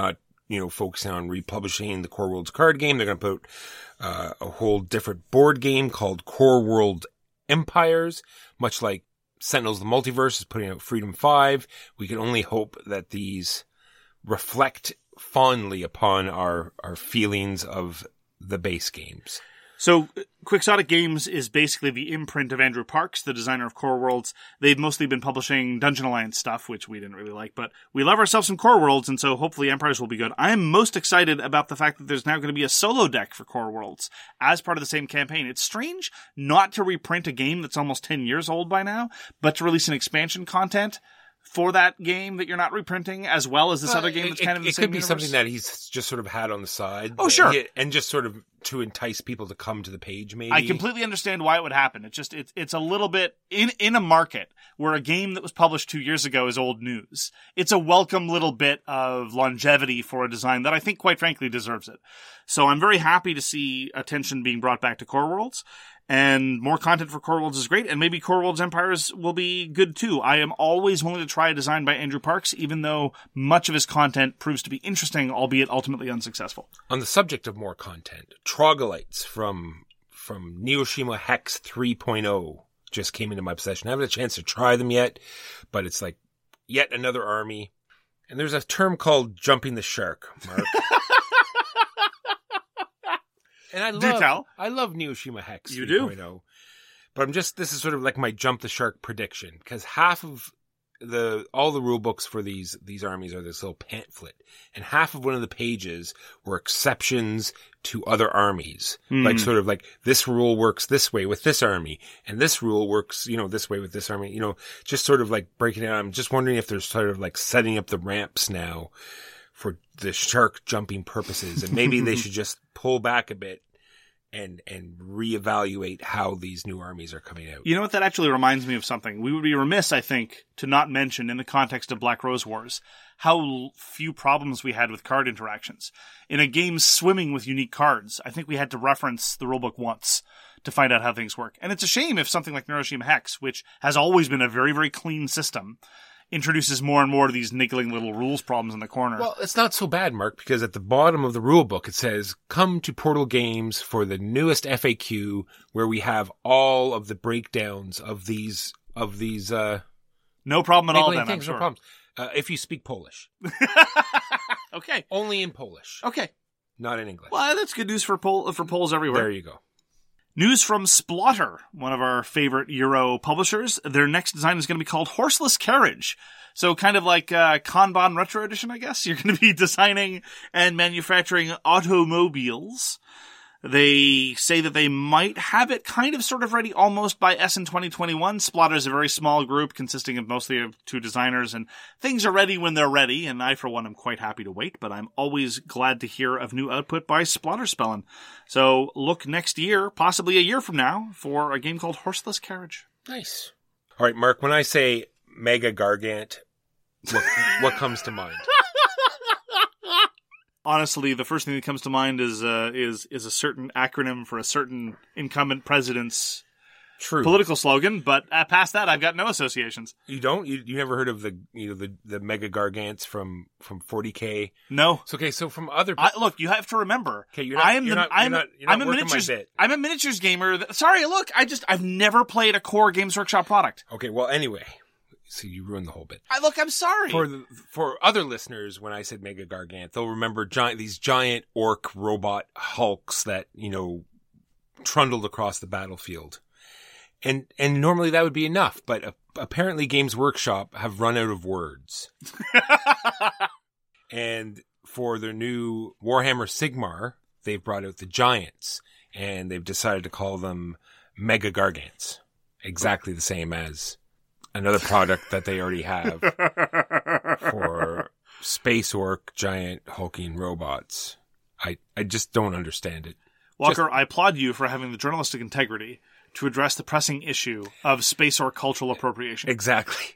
focusing on republishing the Core Worlds card game. They're going to put a whole different board game called Core World Empires, much like Sentinels of the Multiverse is putting out Freedom 5. We can only hope that these reflect fondly upon our feelings of the base games. So Quixotic Games is basically the imprint of Andrew Parks, the designer of Core Worlds. They've mostly been publishing Dungeon Alliance stuff, which we didn't really like, but we love ourselves some Core Worlds, and so hopefully Empires will be good. I am most excited about the fact that there's now going to be a solo deck for Core Worlds as part of the same campaign. It's strange not to reprint a game that's almost 10 years old by now, but to release an expansion content for that game that you're not reprinting, as well as this other game that's kind of in the same universe. It could be something that he's just sort of had on the side. Oh, sure. And just sort of to entice people to come to the page, maybe. I completely understand why it would happen. It's a little bit, in a market where a game that was published 2 years ago is old news, it's a welcome little bit of longevity for a design that I think, quite frankly, deserves it. So I'm very happy to see attention being brought back to Core Worlds. And more content for Core Worlds is great, and maybe Core Worlds Empires will be good too. I am always willing to try a design by Andrew Parks, even though much of his content proves to be interesting, albeit ultimately unsuccessful. On the subject of more content, Troglodytes from Neoshima Hex 3.0 just came into my possession. I haven't had a chance to try them yet, but it's like yet another army. And there's a term called jumping the shark, Mark. And I love Neoshima Hex 3.0. But this is sort of like my jump the shark prediction, because half of all the rule books for these armies are this little pamphlet, and half of one of the pages were exceptions to other armies. Like sort of like this rule works this way with this army, and this rule works, this way with this army, just sort of like breaking it out. I'm just wondering if they're sort of like setting up the ramps now for the shark jumping purposes, and maybe they should just pull back a bit and reevaluate how these new armies are coming out. You know what? That actually reminds me of something. We would be remiss, I think, to not mention in the context of Black Rose Wars how few problems we had with card interactions. In a game swimming with unique cards, I think we had to reference the rulebook once to find out how things work. And it's a shame if something like Neuroshima Hex, which has always been a very, very clean system, introduces more and more of these niggling little rules problems in the corner. Well, it's not so bad, Mark, because at the bottom of the rule book, it says, come to Portal Games for the newest FAQ, where we have all of the breakdowns of these, no problem at all then, things, I'm sure. No problems. If you speak Polish. Okay. Only in Polish. Okay. Not in English. Well, that's good news for Poles everywhere. There you go. News from Splotter, one of our favorite Euro publishers. Their next design is going to be called Horseless Carriage. So kind of like Kanban Retro Edition, I guess. You're going to be designing and manufacturing automobiles. They say that they might have it kind of sort of ready almost by Essen 2021. Splotter is a very small group consisting of mostly of 2 designers, and things are ready when they're ready, and I, for one, am quite happy to wait, but I'm always glad to hear of new output by Splatterspellen. So look next year, possibly a year from now, for a game called Horseless Carriage. Nice. All right, Mark, when I say Mega Gargant, what comes to mind? Honestly, the first thing that comes to mind is a certain acronym for a certain incumbent president's political slogan. But past that, I've got no associations. You don't? You never heard of the Mega Gargants from 40K? No. Okay, so from other look, you have to remember. Okay, I'm a miniatures gamer. Sorry, look, I've never played a core Games Workshop product. Okay, well, anyway. So you ruined the whole bit. I'm sorry. For other listeners, when I said Mega Gargant, they'll remember these giant orc robot hulks that, trundled across the battlefield. And normally that would be enough, but apparently Games Workshop have run out of words. And for their new Warhammer Sigmar, they've brought out the giants, and they've decided to call them Mega Gargants. Exactly the same as another product that they already have for space orc giant hulking robots. I just don't understand it. Walker, I applaud you for having the journalistic integrity to address the pressing issue of space orc cultural appropriation. Exactly.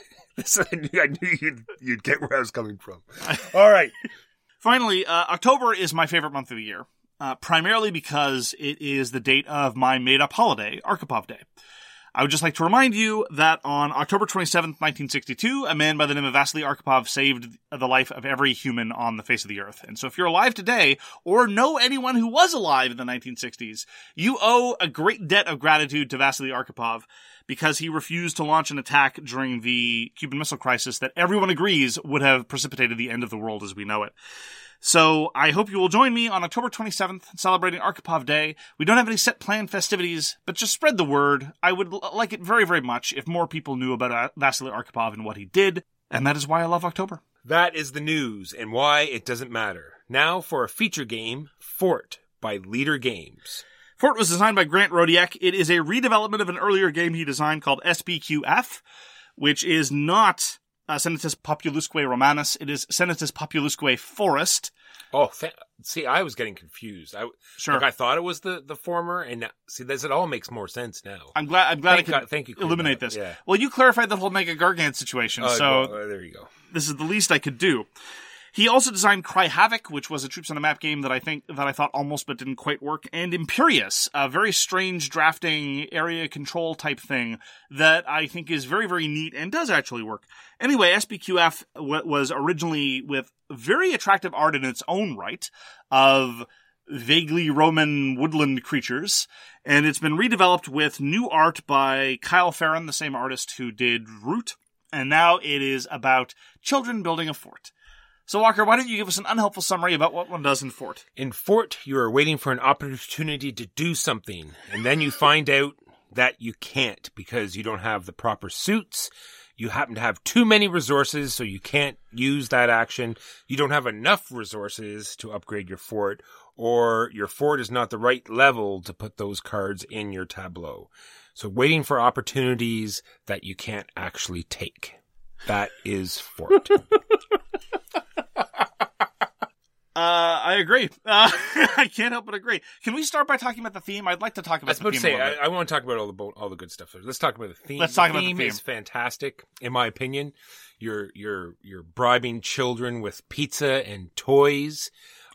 I knew you'd get where I was coming from. All right. Finally, October is my favorite month of the year, primarily because it is the date of my made-up holiday, Arkhipov Day. I would just like to remind you that on October 27th, 1962, a man by the name of Vasily Arkhipov saved the life of every human on the face of the earth. And so if you're alive today, or know anyone who was alive in the 1960s, you owe a great debt of gratitude to Vasily Arkhipov because he refused to launch an attack during the Cuban Missile Crisis that everyone agrees would have precipitated the end of the world as we know it. So I hope you will join me on October 27th, celebrating Arkhipov Day. We don't have any set planned festivities, but just spread the word. I would like it very, very much if more people knew about Vasily Arkhipov and what he did, and that is why I love October. That is the news and why it doesn't matter. Now for a feature game, Fort by Leader Games. Fort was designed by Grant Rodiak. It is a redevelopment of an earlier game he designed called SPQF, which is not Senatus Populusque Romanus. It is Senatus Populusque Forest. Oh, see, I was getting confused. Sure. I thought it was the former, and see, it all makes more sense now. I'm glad I could thank you eliminate this. Yeah. Well, you clarified the whole Mega Gargant situation, so there you go. This is the least I could do. He also designed Cry Havoc, which was a Troops on a Map game that I thought almost but didn't quite work, and Imperius, a very strange drafting area control type thing that I think is very, very neat and does actually work. Anyway, SPQF was originally with very attractive art in its own right of vaguely Roman woodland creatures, and it's been redeveloped with new art by Kyle Farron, the same artist who did Root, and now it is about children building a fort. So, Walker, why don't you give us an unhelpful summary about what one does in Fort? In Fort, you are waiting for an opportunity to do something, and then you find out that you can't because you don't have the proper suits, you happen to have too many resources, so you can't use that action. You don't have enough resources to upgrade your fort, or your fort is not the right level to put those cards in your tableau. So waiting for opportunities that you can't actually take. That is fort. I agree. I can't help but agree. Can we start by talking about the theme? I'd like to talk about the theme. I want to talk about all the good stuff. Let's talk about the theme. Let's talk about the theme. Is fantastic, in my opinion. You're bribing children with pizza and toys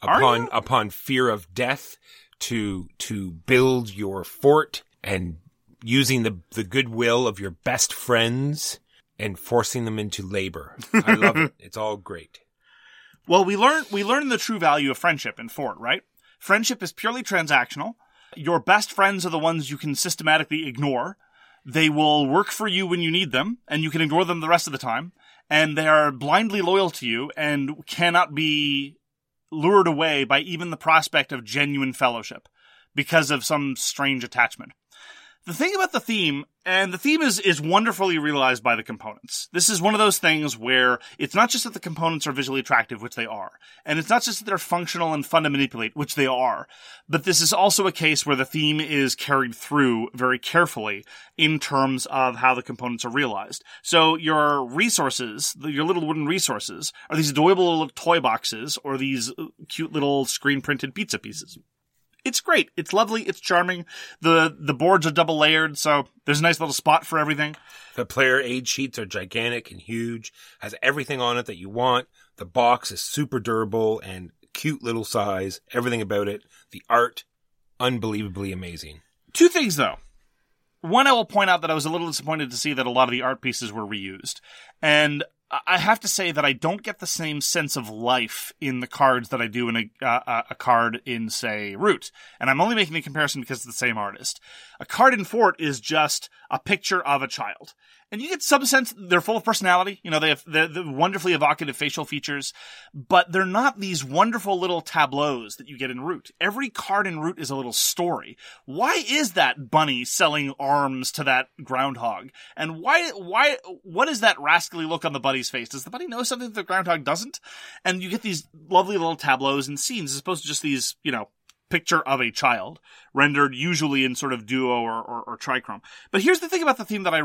upon fear of death to build your fort, and using the goodwill of your best friends and forcing them into labor. I love it. It's all great. Well, we learn the true value of friendship in Fort, right? Friendship is purely transactional. Your best friends are the ones you can systematically ignore. They will work for you when you need them, and you can ignore them the rest of the time. And they are blindly loyal to you and cannot be lured away by even the prospect of genuine fellowship because of some strange attachment. The thing about the theme, and the theme is wonderfully realized by the components. This is one of those things where it's not just that the components are visually attractive, which they are, and it's not just that they're functional and fun to manipulate, which they are, but this is also a case where the theme is carried through very carefully in terms of how the components are realized. So your resources, your little wooden resources, are these adorable little toy boxes or these cute little screen-printed pizza pieces. It's great. It's lovely. It's charming. The boards are double layered, so there's a nice little spot for everything. The player aid sheets are gigantic and huge. Has everything on it that you want. The box is super durable and cute little size. Everything about it. The art, unbelievably amazing. Two things, though. One, I will point out that I was a little disappointed to see that a lot of the art pieces were reused. And I have to say that I don't get the same sense of life in the cards that I do in a card in, say, Root. And I'm only making the comparison because it's the same artist. A card in Fort is just a picture of a child. And you get some sense they're full of personality. You know, they have the wonderfully evocative facial features, but they're not these wonderful little tableaus that you get in Root. Every card in Root is a little story. Why is that bunny selling arms to that groundhog? And what is that rascally look on the bunny's face? Does the bunny know something that the groundhog doesn't? And you get these lovely little tableaus and scenes as opposed to just these, picture of a child, rendered usually in sort of duo or trichrome. But here's the thing about the theme that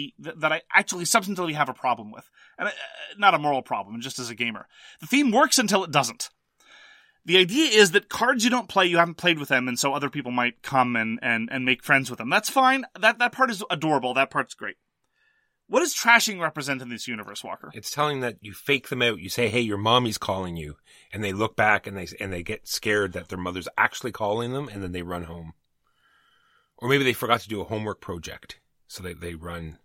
I actually substantively have a problem with. And not a moral problem, just as a gamer. The theme works until it doesn't. The idea is that cards you don't play, you haven't played with them, and so other people might come and make friends with them. That's fine. That part is adorable. That part's great. What does trashing represent in this universe, Walker? It's telling that you fake them out. You say, hey, your mommy's calling you. And they look back and they get scared that their mother's actually calling them, and then they run home. Or maybe they forgot to do a homework project. So they run,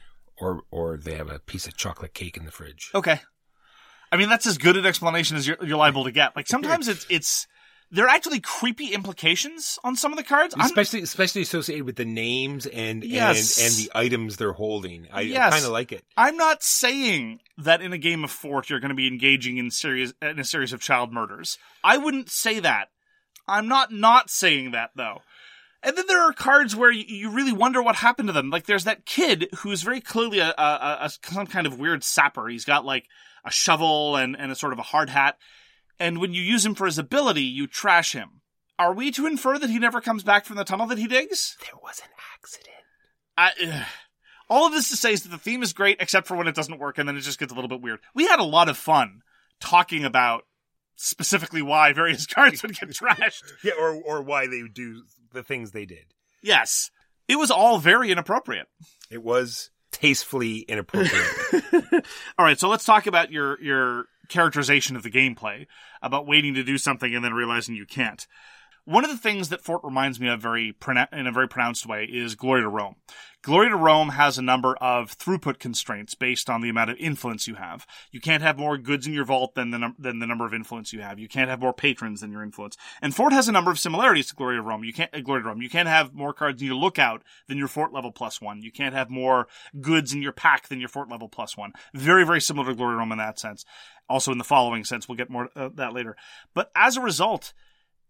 or they have a piece of chocolate cake in the fridge. Okay. I mean, that's as good an explanation as you're liable to get. Like, sometimes there are actually creepy implications on some of the cards. Especially associated with the names and the items they're holding. I kind of like it. I'm not saying that in a game of Fort you're going to be engaging in a series of child murders. I wouldn't say that. I'm not saying that, though. And then there are cards where you really wonder what happened to them. Like, there's that kid who's very clearly some kind of weird sapper. He's got, like, a shovel and a sort of a hard hat. And when you use him for his ability, you trash him. Are we to infer that he never comes back from the tunnel that he digs? There was an accident. All of this to say is that the theme is great, except for when it doesn't work, and then it just gets a little bit weird. We had a lot of fun talking about specifically why various cards would get trashed. Yeah, or why they do the things they did. Yes. It was all very inappropriate. It was tastefully inappropriate. All right, so let's talk about your characterization of the gameplay, about waiting to do something and then realizing you can't. One of the things that Fort reminds me of in a very pronounced way is Glory to Rome. Glory to Rome has a number of throughput constraints based on the amount of influence you have. You can't have more goods in your vault than the number of influence you have. You can't have more patrons than your influence. And Fort has a number of similarities to Glory to Rome. You can't have more cards in your lookout than your Fort level +1. You can't have more goods in your pack than your Fort level +1. Very, very similar to Glory to Rome in that sense. Also in the following sense, we'll get more of that later. But as a result,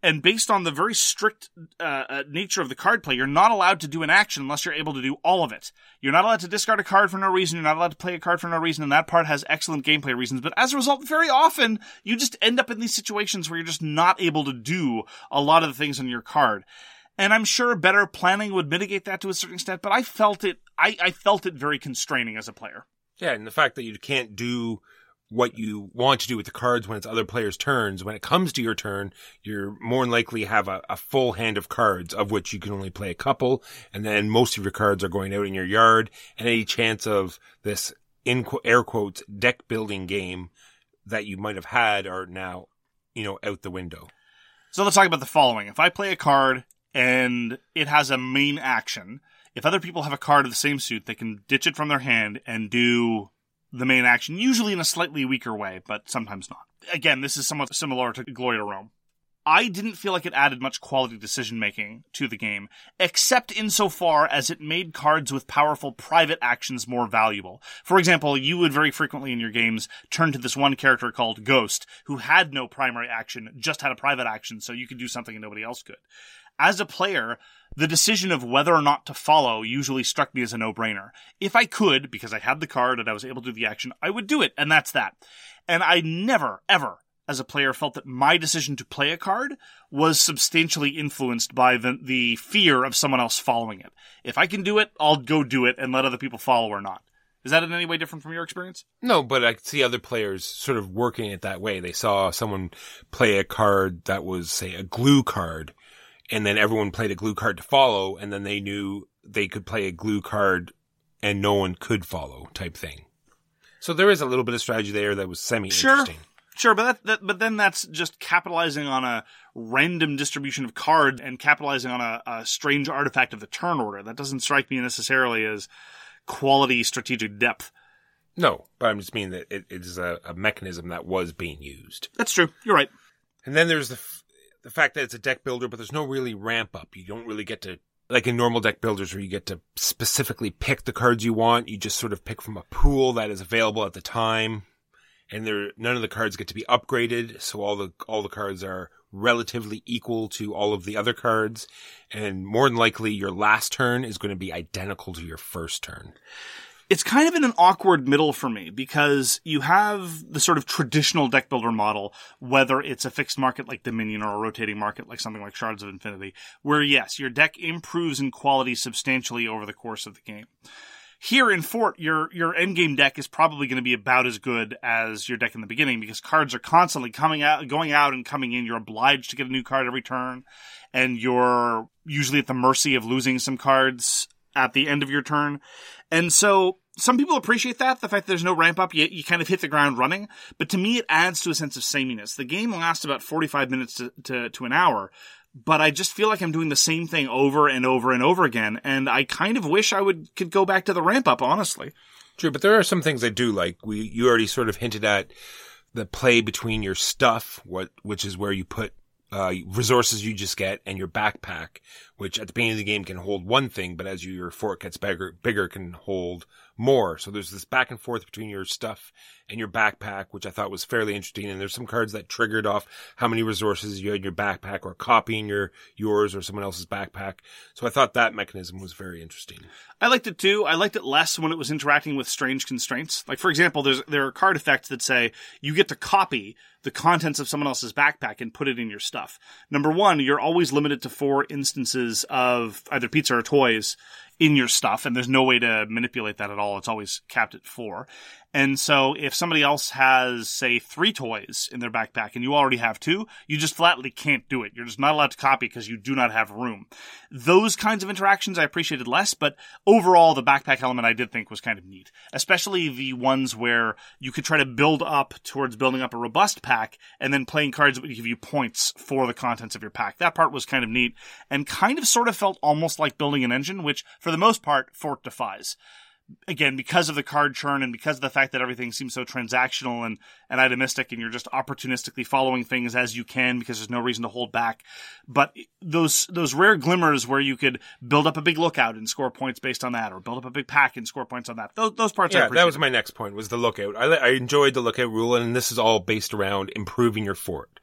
And based on the very strict nature of the card play, you're not allowed to do an action unless you're able to do all of it. You're not allowed to discard a card for no reason. You're not allowed to play a card for no reason. And that part has excellent gameplay reasons. But as a result, very often, you just end up in these situations where you're just not able to do a lot of the things on your card. And I'm sure better planning would mitigate that to a certain extent. But I felt it very constraining as a player. Yeah, and the fact that you can't do what you want to do with the cards when it's other players' turns. When it comes to your turn, you're more than likely have a full hand of cards, of which you can only play a couple, and then most of your cards are going out in your yard, and any chance of this, in air quotes, deck building game that you might have had are now, out the window. So let's talk about the following. If I play a card and it has a main action, if other people have a card of the same suit, they can ditch it from their hand and do the main action, usually in a slightly weaker way, but sometimes not. Again, this is somewhat similar to Glory to Rome. I didn't feel like it added much quality decision-making to the game, except insofar as it made cards with powerful private actions more valuable. For example, you would very frequently in your games turn to this one character called Ghost, who had no primary action, just had a private action, so you could do something and nobody else could. As a player, the decision of whether or not to follow usually struck me as a no-brainer. If I could, because I had the card and I was able to do the action, I would do it, and that's that. And I never, ever, as a player, felt that my decision to play a card was substantially influenced by the fear of someone else following it. If I can do it, I'll go do it and let other people follow or not. Is that in any way different from your experience? No, but I could see other players sort of working it that way. They saw someone play a card that was, say, a glue card, and then everyone played a glue card to follow, and then they knew they could play a glue card and no one could follow type thing. So there is a little bit of strategy there that was semi-interesting. Sure, but then that's just capitalizing on a random distribution of cards and capitalizing on a strange artifact of the turn order. That doesn't strike me necessarily as quality strategic depth. No, but I'm just meaning that it is a mechanism that was being used. That's true. You're right. And then there's the fact that it's a deck builder, but there's no really ramp up. You don't really get to, like in normal deck builders where you get to specifically pick the cards you want. You just sort of pick from a pool that is available at the time. And none of the cards get to be upgraded. So all the cards are relatively equal to all of the other cards. And more than likely your last turn is going to be identical to your first turn. It's kind of in an awkward middle for me because you have the sort of traditional deck builder model, whether it's a fixed market like Dominion or a rotating market like something like Shards of Infinity, where yes, your deck improves in quality substantially over the course of the game. Here in Fort, your endgame deck is probably going to be about as good as your deck in the beginning because cards are constantly going out and coming in. You're obliged to get a new card every turn, and you're usually at the mercy of losing some cards at the end of your turn. And so some people appreciate that, the fact that there's no ramp up, you kind of hit the ground running. But to me, it adds to a sense of sameness. The game lasts about 45 minutes to an hour, but I just feel like I'm doing the same thing over and over and over again. And I kind of wish I could go back to the ramp up, honestly. True, but there are some things I do like. You already sort of hinted at the play between your stuff, which is where you put resources you just get, and your backpack, which at the beginning of the game can hold one thing, but as your fort gets bigger can hold more. So there's this back and forth between your stuff and your backpack, which I thought was fairly interesting. And there's some cards that triggered off how many resources you had in your backpack or copying yours or someone else's backpack. So I thought that mechanism was very interesting. I liked it too. I liked it less when it was interacting with strange constraints. Like, for example, there are card effects that say you get to copy the contents of someone else's backpack and put it in your stuff. Number one, you're always limited to 4 instances of either pizza or toys in your stuff, and there's no way to manipulate that at all. It's always capped at 4. And so if somebody else has, say, 3 toys in their backpack and you already have 2, you just flatly can't do it. You're just not allowed to copy because you do not have room. Those kinds of interactions I appreciated less, but overall the backpack element I did think was kind of neat. Especially the ones where you could try to build up towards building up a robust pack and then playing cards that would give you points for the contents of your pack. That part was kind of neat and kind of sort of felt almost like building an engine, which for the most part Fort defies. again, because of the card churn and because of the fact that everything seems so transactional and itemistic, and you're just opportunistically following things as you can because there's no reason to hold back. But those rare glimmers where you could build up a big lookout and score points based on that, or build up a big pack and score points on that. Those parts. Yeah, that was my next point, was the lookout. I enjoyed the lookout rule, and this is all based around improving your fort.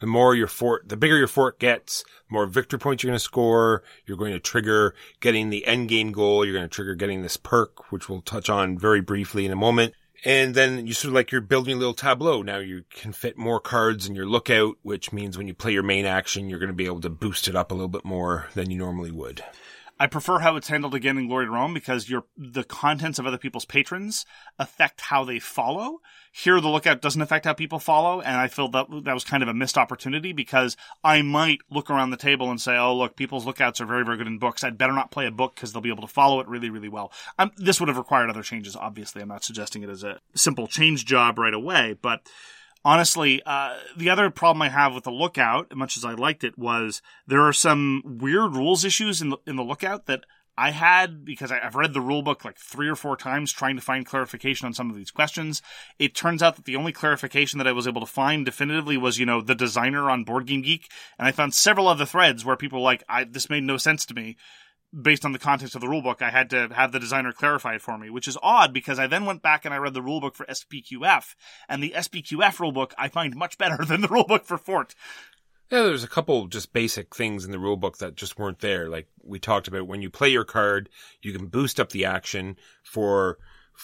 The bigger your fort gets, the more victory points you're going to score. You're going to trigger getting the end game goal. You're going to trigger getting this perk, which we'll touch on very briefly in a moment. And then you sort of like you're building a little tableau. Now you can fit more cards in your lookout, which means when you play your main action, you're going to be able to boost it up a little bit more than you normally would. I prefer how it's handled again in Glory to Rome because the contents of other people's patrons affect how they follow. Here, the lookout doesn't affect how people follow, and I feel that was kind of a missed opportunity because I might look around the table and say, oh, look, people's lookouts are very, very good in books. I'd better not play a book because they'll be able to follow it really, really well. This would have required other changes, obviously. I'm not suggesting it as a simple change job right away, but honestly, the other problem I have with the lookout, as much as I liked it, was there are some weird rules issues in the lookout that I had because I've read the rulebook like 3 or 4 times trying to find clarification on some of these questions. It turns out that the only clarification that I was able to find definitively was, the designer on Board Game Geek. And I found several other threads where people were like, this made no sense to me. Based on the context of the rulebook, I had to have the designer clarify it for me, which is odd because I then went back and I read the rulebook for SPQF, and the SPQF rulebook I find much better than the rulebook for Fort. Yeah, there's a couple just basic things in the rulebook that just weren't there. Like we talked about, when you play your card, you can boost up the action for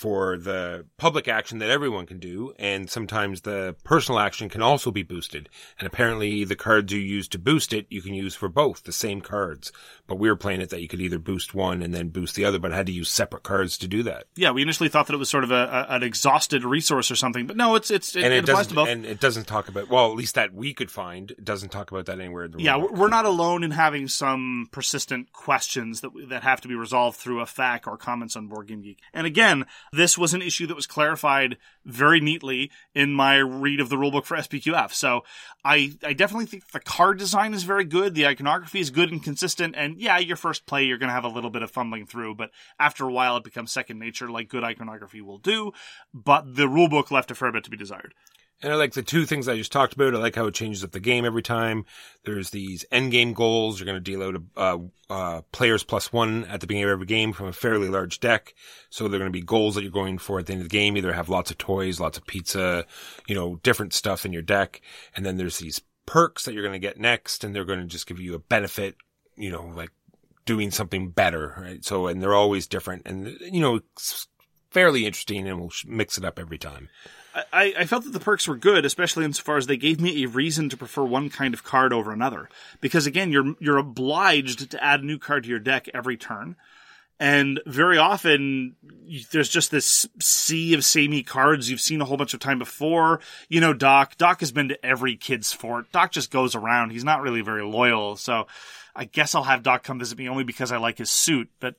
the public action that everyone can do, and sometimes the personal action can also be boosted. And apparently the cards you use to boost it, you can use for both, the same cards. But we were playing it that you could either boost one and then boost the other, but had to use separate cards to do that. Yeah, we initially thought that it was sort of an exhausted resource or something, but no, it applies to both. And it doesn't talk about, well, at least that we could find, it doesn't talk about that anywhere in the rulebook. We're not alone in having some persistent questions that have to be resolved through a FAQ or comments on Board Game Geek. And again, this was an issue that was clarified very neatly in my read of the rulebook for SPQF. So I definitely think the card design is very good. The iconography is good and consistent. And yeah, your first play, you're going to have a little bit of fumbling through, but after a while, it becomes second nature like good iconography will do. But the rulebook left a fair bit to be desired. And I like the 2 things I just talked about. I like how it changes up the game every time. There's these end game goals. You're going to deal out players +1 at the beginning of every game from a fairly large deck. So they're going to be goals that you're going for at the end of the game. Either have lots of toys, lots of pizza, different stuff in your deck. And then there's these perks that you're going to get next, and they're going to just give you a benefit, like doing something better, right? So, and they're always different, and, it's fairly interesting, and we'll mix it up every time. I felt that the perks were good, especially insofar as they gave me a reason to prefer one kind of card over another. Because again, you're obliged to add a new card to your deck every turn. And very often, there's just this sea of samey cards you've seen a whole bunch of time before. Doc. Doc has been to every kid's fort. Doc just goes around. He's not really very loyal. So I guess I'll have Doc come visit me only because I like his suit. But,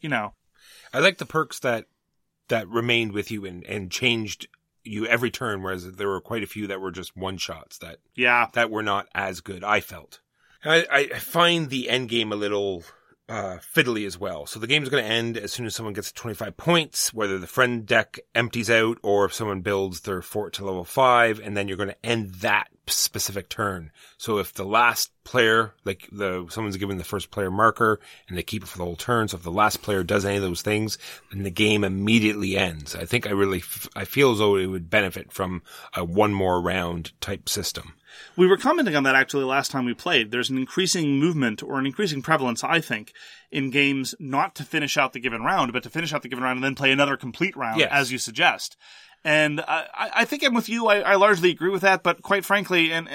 I like the perks that remained with you and changed you every turn, whereas there were quite a few that were just one-shots that were not as good, I felt. I find the end game a little fiddly as well. So the game's going to end as soon as someone gets 25 points, whether the friend deck empties out or if someone builds their fort to level 5, and then you're going to end that specific turn. So if the last player, someone's given the first player marker and they keep it for the whole turn, so if the last player does any of those things, then the game immediately ends. I think I feel as though it would benefit from a one more round type system. We were commenting on that actually last time we played. There's an increasing movement or an increasing prevalence, I think, in games not to finish out the given round, but to finish out the given round and then play another complete round, as you suggest. And I think I'm with you. I largely agree with that, but quite frankly, and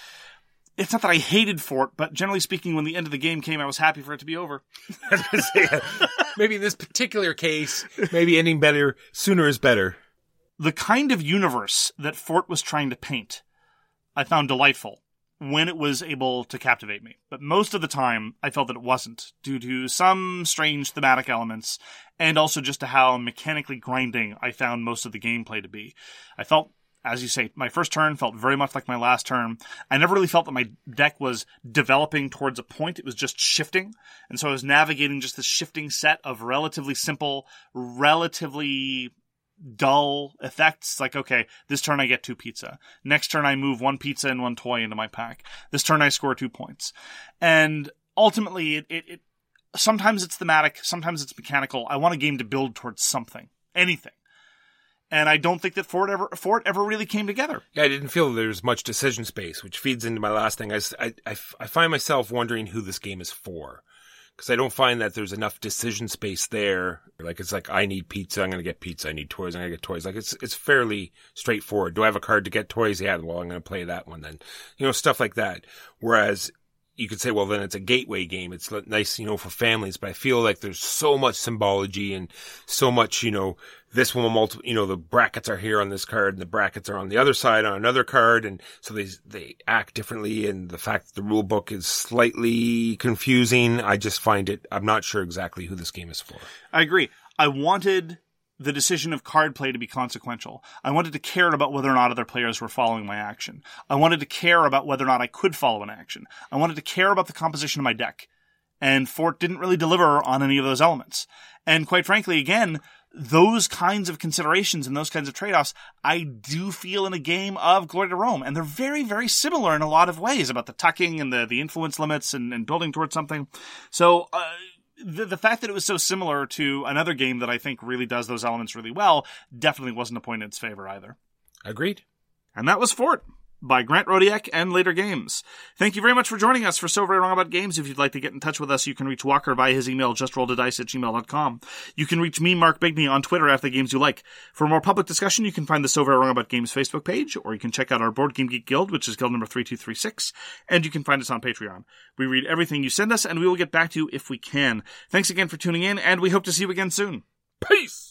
it's not that I hated Fort, but generally speaking, when the end of the game came, I was happy for it to be over. Maybe in this particular case, maybe ending better, sooner is better. The kind of universe that Fort was trying to paint, I found delightful when it was able to captivate me. But most of the time, I felt that it wasn't, due to some strange thematic elements, and also just to how mechanically grinding I found most of the gameplay to be. I felt as you say, my first turn felt very much like my last turn. I never really felt that my deck was developing towards a point. It was just shifting. And so I was navigating just this shifting set of relatively simple, relatively dull effects. Like, okay, this turn I get 2 pizza. Next turn I move 1 pizza and 1 toy into my pack. This turn I score 2 points. And ultimately, it sometimes it's thematic, sometimes it's mechanical. I want a game to build towards something, anything. And I don't think that Fort ever really came together. Yeah, I didn't feel there's much decision space, which feeds into my last thing. I find myself wondering who this game is for. Because I don't find that there's enough decision space there. Like, it's like, I need pizza, I'm going to get pizza. I need toys, I'm going to get toys. Like, it's fairly straightforward. Do I have a card to get toys? Yeah, well, I'm going to play that one then. Stuff like that. Whereas you could say, well, then it's a gateway game. It's nice, for families. But I feel like there's so much symbology and so much, this one will the brackets are here on this card and the brackets are on the other side on another card. And so they act differently. And the fact that the rule book is slightly confusing, I just find I'm not sure exactly who this game is for. I agree. I wanted the decision of card play to be consequential. I wanted to care about whether or not other players were following my action. I wanted to care about whether or not I could follow an action. I wanted to care about the composition of my deck. And Fort didn't really deliver on any of those elements. And quite frankly, again, those kinds of considerations and those kinds of trade-offs, I do feel in a game of Glory to Rome. And they're very, very similar in a lot of ways about the tucking and the influence limits and building towards something. So, the fact that it was so similar to another game that I think really does those elements really well definitely wasn't a point in its favor either. Agreed. And that was Fort by Grant Rodiak and Later Games. Thank you very much for joining us for So Very Wrong About Games. If you'd like to get in touch with us, you can reach Walker via his email, justrolledadice@gmail.com. You can reach me, Mark Bigney, on Twitter at The Games You Like. For more public discussion, you can find the So Very Wrong About Games Facebook page, or you can check out our Board Game Geek Guild, which is guild number 3236, and you can find us on Patreon. We read everything you send us, and we will get back to you if we can. Thanks again for tuning in, and we hope to see you again soon. Peace!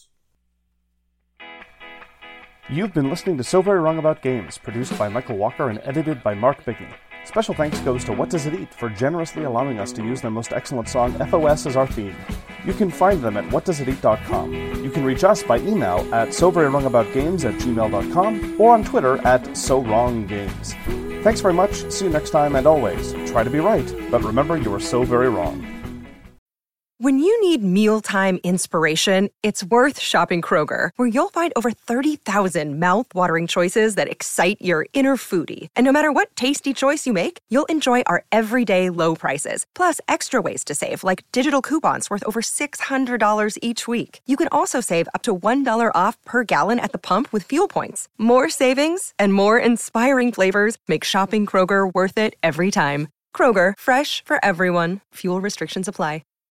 You've been listening to So Very Wrong About Games, produced by Michael Walker and edited by Mark Bigney. Special thanks goes to What Does It Eat for generously allowing us to use their most excellent song, FOS, as our theme. You can find them at whatdoesiteat.com. You can reach us by email at soverywrongaboutgames@gmail.com or on Twitter at SoWrongGames. Thanks very much, see you next time, and always, try to be right, but remember you are so very wrong. When you need mealtime inspiration, it's worth shopping Kroger, where you'll find over 30,000 mouth-watering choices that excite your inner foodie. And no matter what tasty choice you make, you'll enjoy our everyday low prices, plus extra ways to save, like digital coupons worth over $600 each week. You can also save up to $1 off per gallon at the pump with fuel points. More savings and more inspiring flavors make shopping Kroger worth it every time. Kroger, fresh for everyone. Fuel restrictions apply.